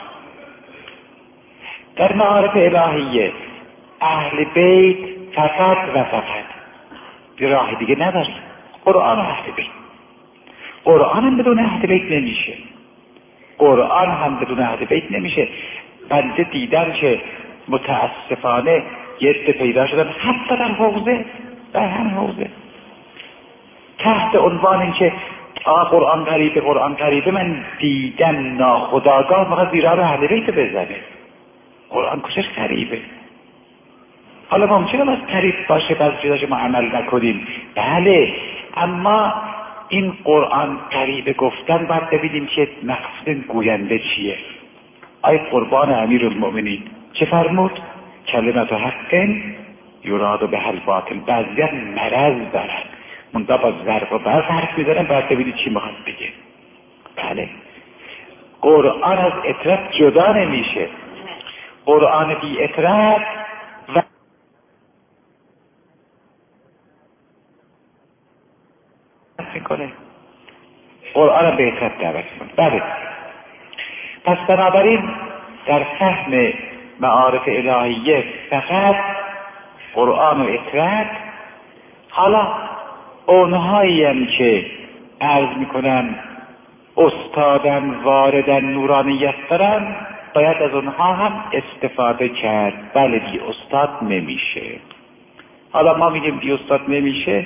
در معارف الهیه اهل بیت فقط و فقط راه دیگه نداریم. قرآن اهل بیت، قرآن هم بدون اهل بیت نمیشه، قرآن هم بدون اهل بیت نمیشه. بنده دیدم که متاسفانه یه عده پیدا شدن حتی در حوزه، در هم حوزه تحت عنوان این که آه قرآن غریبه، قرآن غریبه، من دیدم ناخودآگاه مقدر زیرا رو اهل بیت بزنه. قرآن کشش غریبه. حالا ممکنه از قریب باشه، بعضی چیزاش ما عمل نکنیم، بله، اما این قرآن غریبه گفتن باید ببینیم که مقصد گوینده چیه. آی قربان امیرالمؤمنین چه فرمود؟ کلمت حق یراد به الباطل. بعضیا مرض دارن، منتها با ضرب و برق حرف میزنن، باید ببینید چی میخواد بگه. بله قرآن از اطرت جدا نمیشه. قرآن بی اطرت و میکنه، قرآن هم به اطاعت دعوت میکنه. بله، پس بنابراین در فهم معارف الهیه فقط قرآن و اطاعت. حالا اونهایی هم که عرض میکنن استادن واردن نورانیت دارن، باید از اونها هم استفاده کرد. بله، بی استاد نمیشه. حالا ما میگیم بی استاد نمیشه،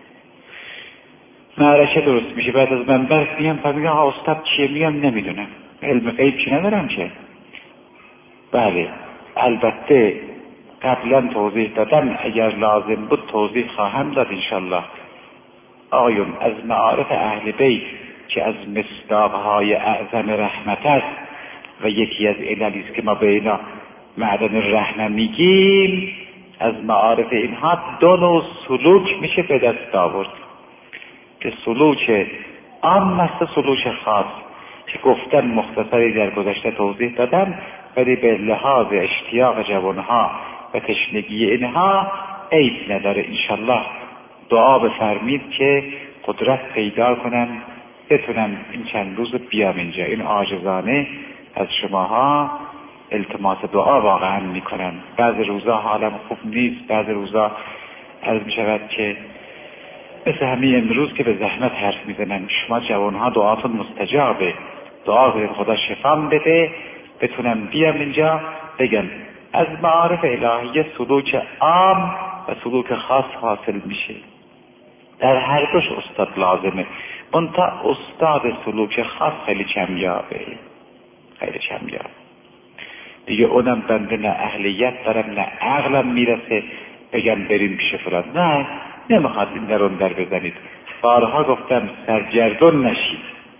معرشه درست میشه، بعد از منبر میگم و میگم ها استاد چیه؟ میگم نمیدونم، علم غیب چی ندارم چه. بله، البته قبلا توضیح دادم، اگر لازم بود توضیح خواهم داد انشالله. آیون از معارف اهل بیت که از مصداقهای اعظم رحمت است و یکی از عللی است که ما به اینا معدن رحمت میگیم، از معارف اینها دو نوع سلوک میشه به دست آورد که سلوک عام است، سلوک خاص که گفتن مختصری در گذشته توضیح دادم، ولی به لحاظ اشتیاق جوانها و تشنگی اینها عیب نداره. انشالله دعا بفرمید که قدرت پیدا کنم بتونم این چند روز بیام اینجا. این عاجزانه از شماها التماس دعا واقعا میکنم. بعضی روزا حالم خوب نیست، بعضی روزا عرض میشود که مثل همین امروز که به زحمت حرف میزنم. شما جوانها دعاتون مستجابه، دعا کنید خدا شفام بده بتونم بیام اینجا بگم از معارف الهیه سلوک عام و سلوک خاص حاصل میشه. در هر دوش استاد لازمه، منتها استاد سلوک خاص خیلی کمیابه، خیلی کمیابه دیگه. اونم بنده نه اهلیت دارم نه عقلم میرسه بگم بریم پیش فلان. نه، نمیخواد این در اون در بزنید. بارها گفتم سرگردون نشید،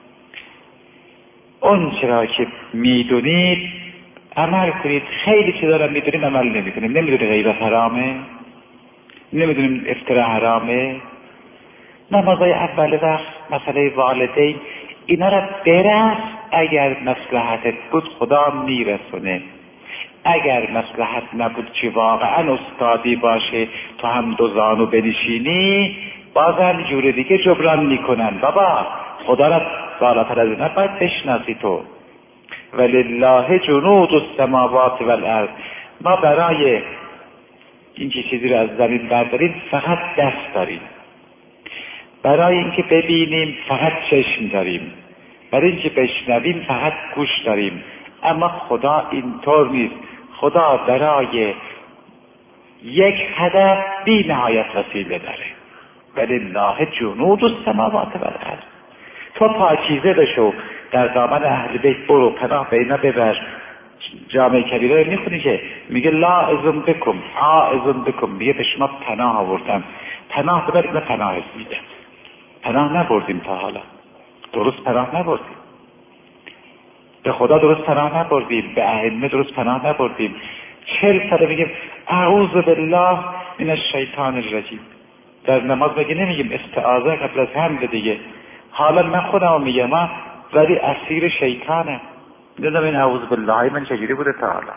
اون چرا که میدونید عمل کنید. خیلی چه دارم میدونیم عمل نمیکنیم. نمیدونید غیبت حرامه، نمیدونیم افتراء حرامه، نمازای اول وقت، مسئله والدین، اینا را برس. اگر مصلحتت بود خدا میرسونه، اگر مصلحت نبود که واقعا استادی باشه تو هم دو زانو بنشینی، بازم جور دیگه جبران میکنن. بابا خدا را بالاتر از اینا باید بشناسی تو. ولله جنود السماوات والارض. ما برای اینکه چیزی رو از زمین برداریم فقط دست داریم، برای اینکه ببینیم فقط چشم داریم، برای اینکه بشنویم فقط گوش داریم. اما خدا اینطور نیست. خدا برای یک هدف بی نهایت وسیله داره. ولله جنود السماوات والارض. تو پاکیزه بشو، در دامن اهل بیت برو، پناه به اینا ببر. جامعه کبیره رو میخونی که میگه لا اذن بکم آ اذن بکم، میگه به شما پناه آوردم، پناه ببر. اینا پناه میده. پناه نبردیم تا حالا، درست پناه نبردیم، به خدا درست پناه نبردیم، به ائمه درست پناه نبردیم. چهل ساله میگیم اعوذ بالله من الشیطان الرجیم. در نماز مگه نمیگیم استعاذه قبل از حمد دیگه؟ حالا من خودم میگم ولی اسیر شیطانه. دیدم این اعوذ بالله من چجوری بوده تا حالا.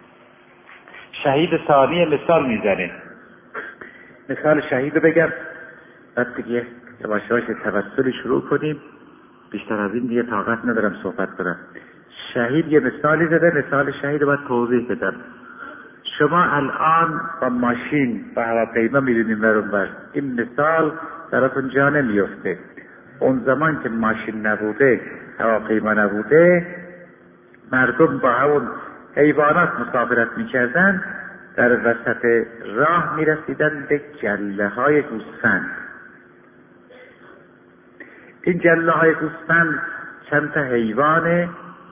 شهید ثانی مثال میزنه. مثال شهید رو بگم بعد دیگه یواش یواش توسلی شروع کنیم. بیشتر از این دیگه طاقت ندارم صحبت کنم. شهید یه مثالی زده، مثال شهید رو باید توضیح بدم. شما الان با ماشین و هواپیما میرینیم برون بر، این مثال براتون جا نمیفته. اون زمان که ماشین نبوده، هواپیما نبوده، مردم با همون حیوانات مسافرت میکردن، در وسط راه میرسیدن به گله های گوسفند. این گله های گوسفند چند تا حیوانه،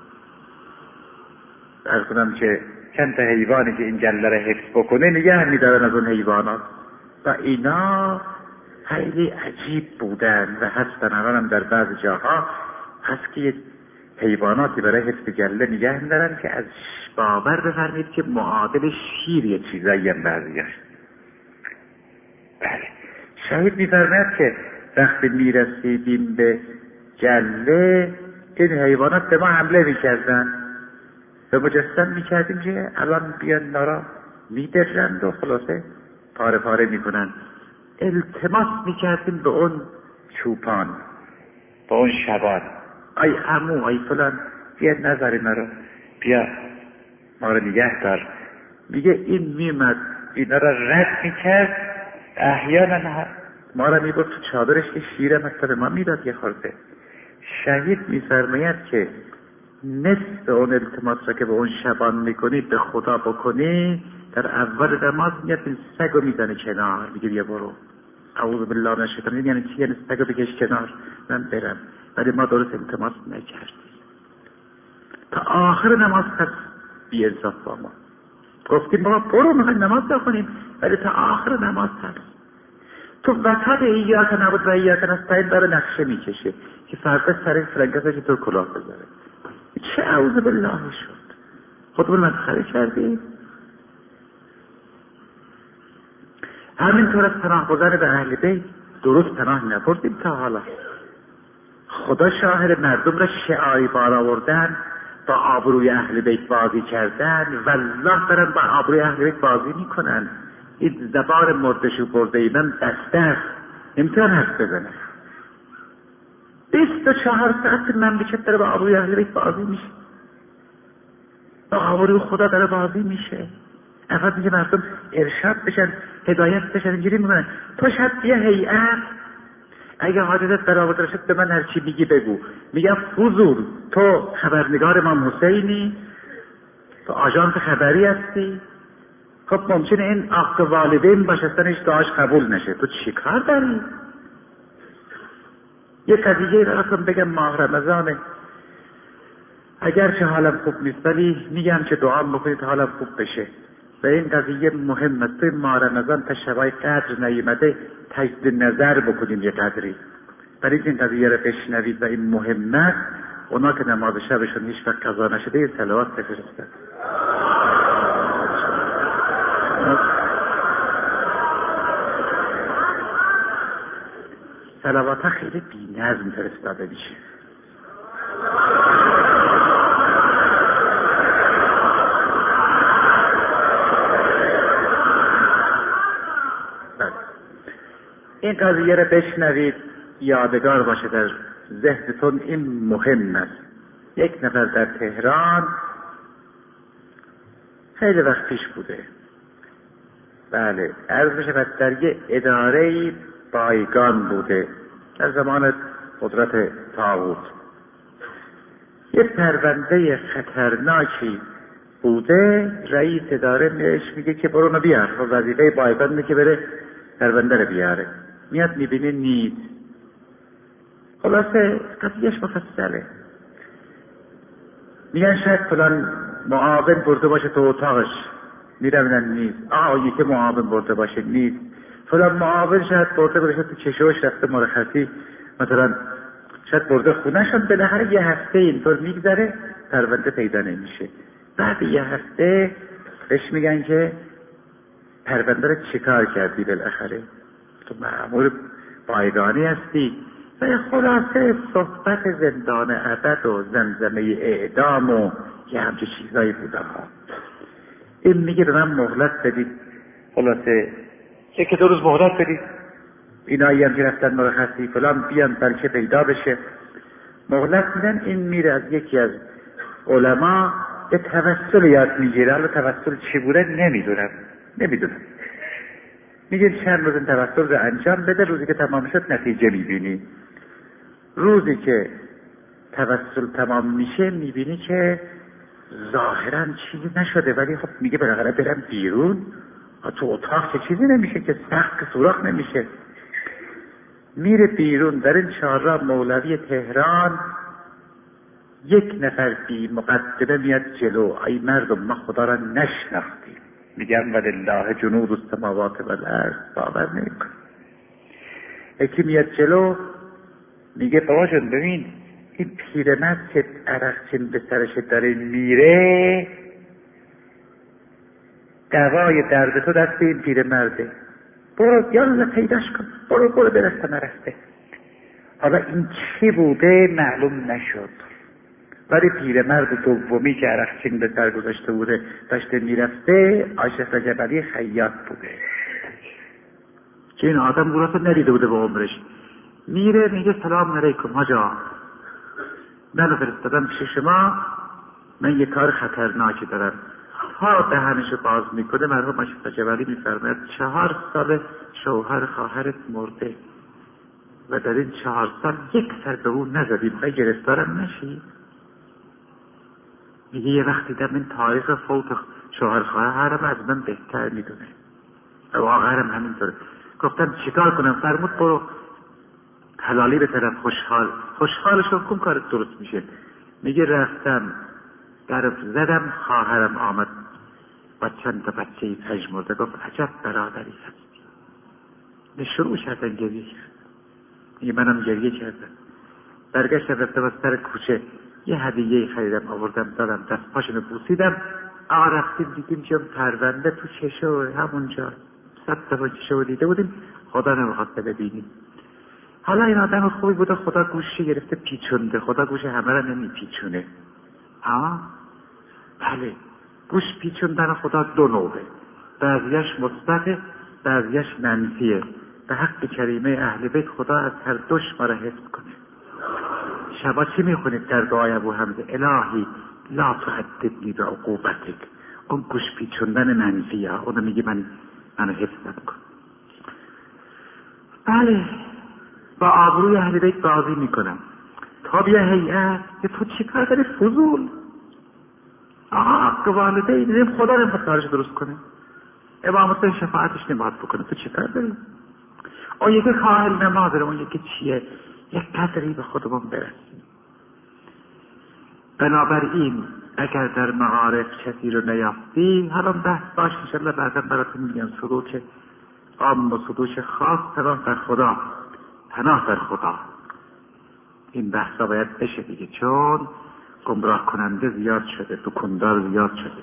عرض کنم که چند تا حیوانی که این گله را حفظ بکنه نگه میدارن از اون حیوانات و اینا خیلی عجیب بودن و هستن. الانم در بعض جاها هست که حیواناتی برای حفظ گله نگه میدارن که از باور بفرمید که معادل شیر یه چیزایی هم بعضی هست. بله، شهید میفرماید که وقتی میرسیدیم به گله این حیوانات به ما حمله میکردن، به مجسم میکردیم که الان بیان نارا میدرند و خلاصه پاره پاره میکنن. التماس میکردیم به اون چوپان با اون شبان ای عمو ای فلان بیا نظر اینا رو بیا ما رو نگه دار. میگه این میمد اینا رو رد میکرد، احیانا ما رو میبرد تو چادرش که شیر مثلا ما میداد یه خورده. شهید میفرماید که نصف اون التماس را که به اون شبان میکنی به خدا بکنی، در اول نماز میاد این سگو میزنه کنار، میگه بیا برو اعوذ بالله من الشیطان الرجیم، یعنی چی؟ یعنی سگو بکش کنار من برم. ولی ما درست التماس نکردیم تا آخر نماز. پس بی انصاف با ما گفتیم بابا برو میخوایم نماز بخونیم، ولی تا آخر نماز پس تو وسط ایاک نبود و ایاک نستعین داره نقشه میکشه که فرقه سر فرنگسه که تو کلاه بذاره. چه اعوذ بالله شد؟ خودمون مسخره کردیم. همینطور از پناه بردن به اهل بیت درست پناه نبردیم تا حالا. خدا شاهد، مردم را شعاری بار آوردن، با آبروی اهل بیت بازی کردن، والله دارن با آبروی اهل بیت بازی میکنن. این زبان مردشو برده ای من بسته است، نمیتونن حرف بزنن. بیست و چهار ساعت مملکت داره با آبروی اهل بیت بازی میشه، با آبروی خدا داره بازی میشه. اول میگه مردم ارشاد بشن، هدایت بشن، اینجوری میکنن. تو شاید یه هیئت اگه حاجتت برآورده شد به من هر چی میگی بگو. میگم فضول، تو خبرنگار امام حسینی، تو آژانس خبری هستی، خب ممکنه این عقد والدین باشستنش دعاش قبول نشه، تو چی کار داری؟ یه قضیه را اصلا بگم ماه رمضانه، اگر چه حالم خوب نیست ولی میگم که دعا بکنید حالم خوب بشه و این قضیه مهمه. توی ماه رمضان تا شبای قدر نیومده تجدید نظر بکنیم یه قدری، برای این قضیه را بشنوید و این مهمه. اونا که نماز شبشون هیچ وقت قضا نشده یه صلوات بفرستن. صلوات ها خیلی بی نظم فرستاده میشه. این قضیه را بشنوید، یادگار باشه در ذهنتون، این مهم است. یک نفر در تهران خیلی وقت پیش بوده، بله عرض بشه در یه اداره بایگان بوده در زمان قدرت طاغوت، یه پرونده خطرناکی بوده. رئیس اداره بهش میگه که برو اونو بیار، و وظیفه بایگان میگه که بره پرونده رو بیاره. میاد میبینه نیست. خلاصه قضیهش مفصله. میگن شاید فلان معاون برده باشه تو اتاقش، میرونن نیست. آه یکی معاون برده باشه نیست. فلان معاون شاید برده باشه تو چشوش رفته مرخصی، مثلا شاید برده خونهشون. بالاخره یه هفته اینطور میگذره، پرونده پیدا نمیشه. بعد یه هفته بهش میگن که پرونده رو چیکار کردی بالاخره؟ تو مأمور بایگانی هستی. و خلاصه صحبت زندان ابد و زمزمه اعدام و یه همچه چیزایی بوده ها. این میگه به من مهلت بدید. خلاصه یکی دو روز مهلت بدید، اینایی هم که رفتن مرخصی فلان بیان بلکه پیدا بشه. مهلت میدن. این میره از یکی از علما یه توسل یاد میگیره. حالا توسل چی بوده نمیدونم نمیدونم میگه چند روز این توسل رو انجام بده، روزی که تمام شد نتیجه میبینی. روزی که توسل تمام میشه میبینی که ظاهرا چیزی نشده، ولی خب میگه بالاخره برم بیرون، تو اتاق که چیزی نمیشه که، سقف سوراخ نمیشه. میره بیرون. در این چهارراه مولوی تهران یک نفر بی مقدمه میاد جلو. ای مردم ما خدا را نشناختیم. میگم ولله جنود السماوات والارض، باور نمیکن. یکی میاد جلو میگه بابا جون ببین این پیرمرد که عرق چین به سرش داره میره، دوای درد تو دست این پیرمرده، برو یالا پیداش کن، برو برو برسته نرسته. حالا این چی بوده معلوم نشد، ولی پیرمرد دومی که عرق چین به سر گذاشته بوده داشته میرفته عاشق جبلی خیاط بوده که این آدم گروه ندیده بوده با عمرش. میره میگه سلام علیکم حاجا، منو فرستادن پیش شما، من یه کار خطرناکی دارم. تا دهنشو باز میکنه مرحوم آشفتا جبلی میفرماید چهار سال شوهر خواهرت مرده و در این چهار سال یک سر به اون نزدیم و گرفتارم نشید. میگه یه وقتی دیدم این تاریخ فوت شوهر خواهرم از من بهتر میدونه و واقعا همینطوره. گفتم چیکار کنم؟ فرمود برو حلالی به طرف خوشحال. خوشحالشون کن کارت درست میشه. میگه رفتم در زدم، خواهرم آمد با چند تا بچه پژمرده. گفت عجب برادری هستی. به شروع کردن گریه کرد. میگه منم گریه کردم. برگشتم رفتم از سر کوچه یه هدیه خریدم آوردم دادم، دست پاشونو بوسیدم. آقا رفتیم دیدیم که پرونده تو چشه همونجا صد دفعه چشه دیده بودیم، خدا نمیخواسته ببینیم. حالا این آدم خوبی بوده، خدا گوشی گرفته پیچونده، خدا گوش همه را نمی پیچونه. آه بله، گوش پیچوندن خدا دو نوعه، بعضیش مثبته بعضیش منفیه. به حق کریمه اهل بیت خدا از هر دوش ما را حفظ کنه. شبا چی میخونید در دعای ابو حمزه؟ الهی لا تهددنی به عقوبتک. اون گوش پیچوندن منفیه، اونو میگه من منو حفظ کن. بله، با آبروی اهل بیت بازی میکنم. تا بیا هیئت که تو چی کار داری؟ فضول. آها حق والدین دیدیم خدا نمیخواد کارش درست کنه. امام حسین شفاعتش نمیخواد بکنه، تو چی کار داری؟ اون یکی کاهل نماز داره، اون یکی چیه؟ یک قدری به خودمون برسیم. بنابراین اگر در معارف کسی رو نیافتی، حالا بحث باش انشالله بعدا براتون میگم. سلوک عام و سلوک خاص، پناه در خدا، پناه در خدا. این بحثا باید بشه دیگه، چون گمراه کننده زیاد شده، دکندار زیاد شده.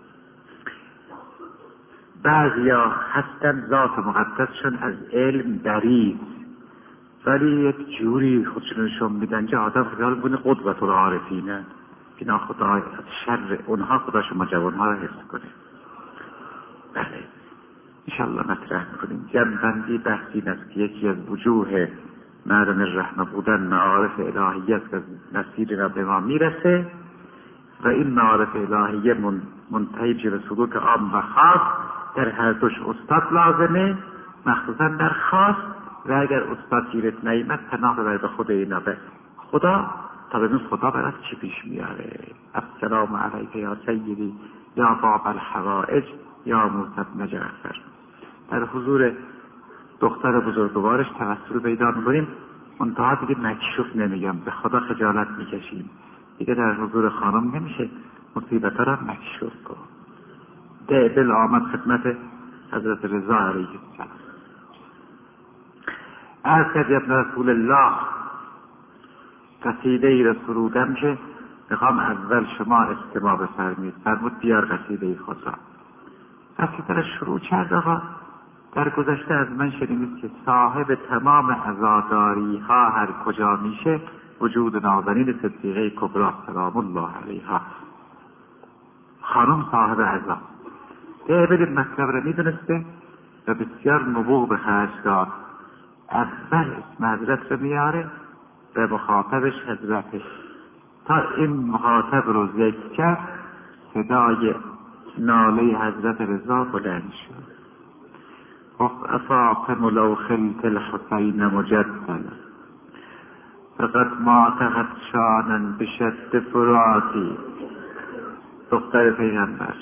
بعضیا هستن ذات مقدسشون از علم دریز، ولی یک جوری خودشون نشون میدن که آدم خیال کنه قدوت العارفینه. اینا خدا از شر اونها خدا شما جوانها رو حفظ کنه. بله انشالله مطرح میکنیم. جنبندی بحثی است که یکی از وجوه معدن الرحمه بودن معارف الهیه است که نصیر را به ما میرسه و این معارف الهیه منتهی به سلوک عام و خاص. در هر دوش استاد لازمه، مخصوصا در خاص. و اگر استاد گیرت نیامد پناه ببر به خود اینا، به خدا تا ببین خدا برات چی پیش میاره. السلام علیک یا سیدی یا باب الحوائج یا موسی بن جعفر. در حضور دختر بزرگوارش توسل پیدا میکنیم. منتها دیگه مکشوف نمیگم، به خدا خجالت میکشیم دیگه. در حضور خانم نمیشه مصیبت ها را مکشوف کن. ده دل آمد خدمت حضرت رضا علیه السلام. عرض کرد ابن رسول الله قصیده ای را سرودم که میخوام اول شما استماع بفرمید. فرمود بیار قصیده ای خود را. قصیده را شروع کرد. آقا در گذشته از من شنیدید که صاحب تمام عزاداری ها هر کجا میشه وجود نازنین صدیقه کبری سلام الله علیها، خانم صاحب عزا. ده بدید مطلب را میدونسته و بسیار نبوغ به خرج داد. اول اسم حضرت رو میاره به مخاطبش حضرتش. تا این مخاطب رو ذکر کرد صدای ناله حضرت رضا بلند شد. افاطم لو خلت الحسین مجدلا فقط ما تحت شانن بشد فراتی. دختر پیغمبر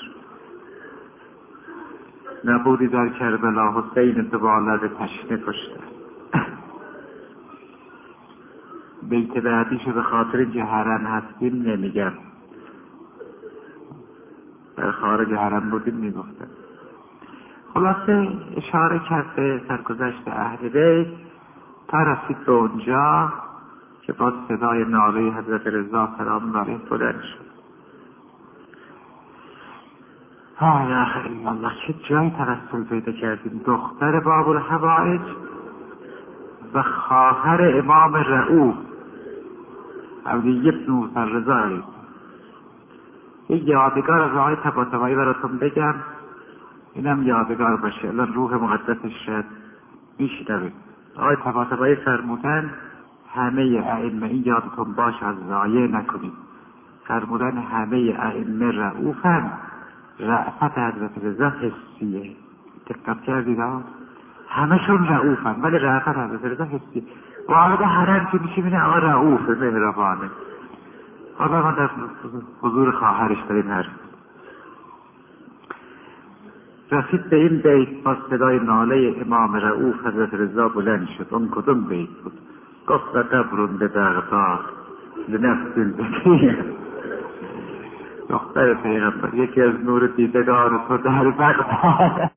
نبودی در کربلا حسین تو بالد تشنه کشته. بیت بعدیشو به خاطر اینکه حرم هستیم نمیگم، در خارج حرم بودیم میگفتم. خلاصه اشاره کرده سرگذشت اهل بیت تا رسید به اونجا که با صدای ناله حضرت رضا سلام الله علیه بلند شد. لا اله الا الله، چه جای توسل پیدا کردیم. دختر باب الحوائج و خواهر امام رؤوف عبدی ابن موسی رضا علیه. یک یادگار از آقای طباطبایی براتون بگم، اینم یادگار باشه. الان روح مقدسش شد میشنوید. آقای طباطبایی فرمودن همه ائمه، این یادتون باش از ضایع نکنید، فرمودن همه ائمه رؤوفن، رأفت حضرت رضا حسیه. دقت کردید ها؟ همشون رؤوفن ولی رأفت حضرت رضا حسیه. وارد حرم که میشه بینه آقا رؤوفه، مهربانه. حالا ما در حضور خواهرش داریم حرف رسید به این بیت، با صدای ناله امام رؤوف حضرت رضا بلند شد. اون کدوم بیت بود؟ گفت و قبرون به بغداد لنفس زکیه. دختر پیغمبر، یکی از نور دیدگان تو در بغداد.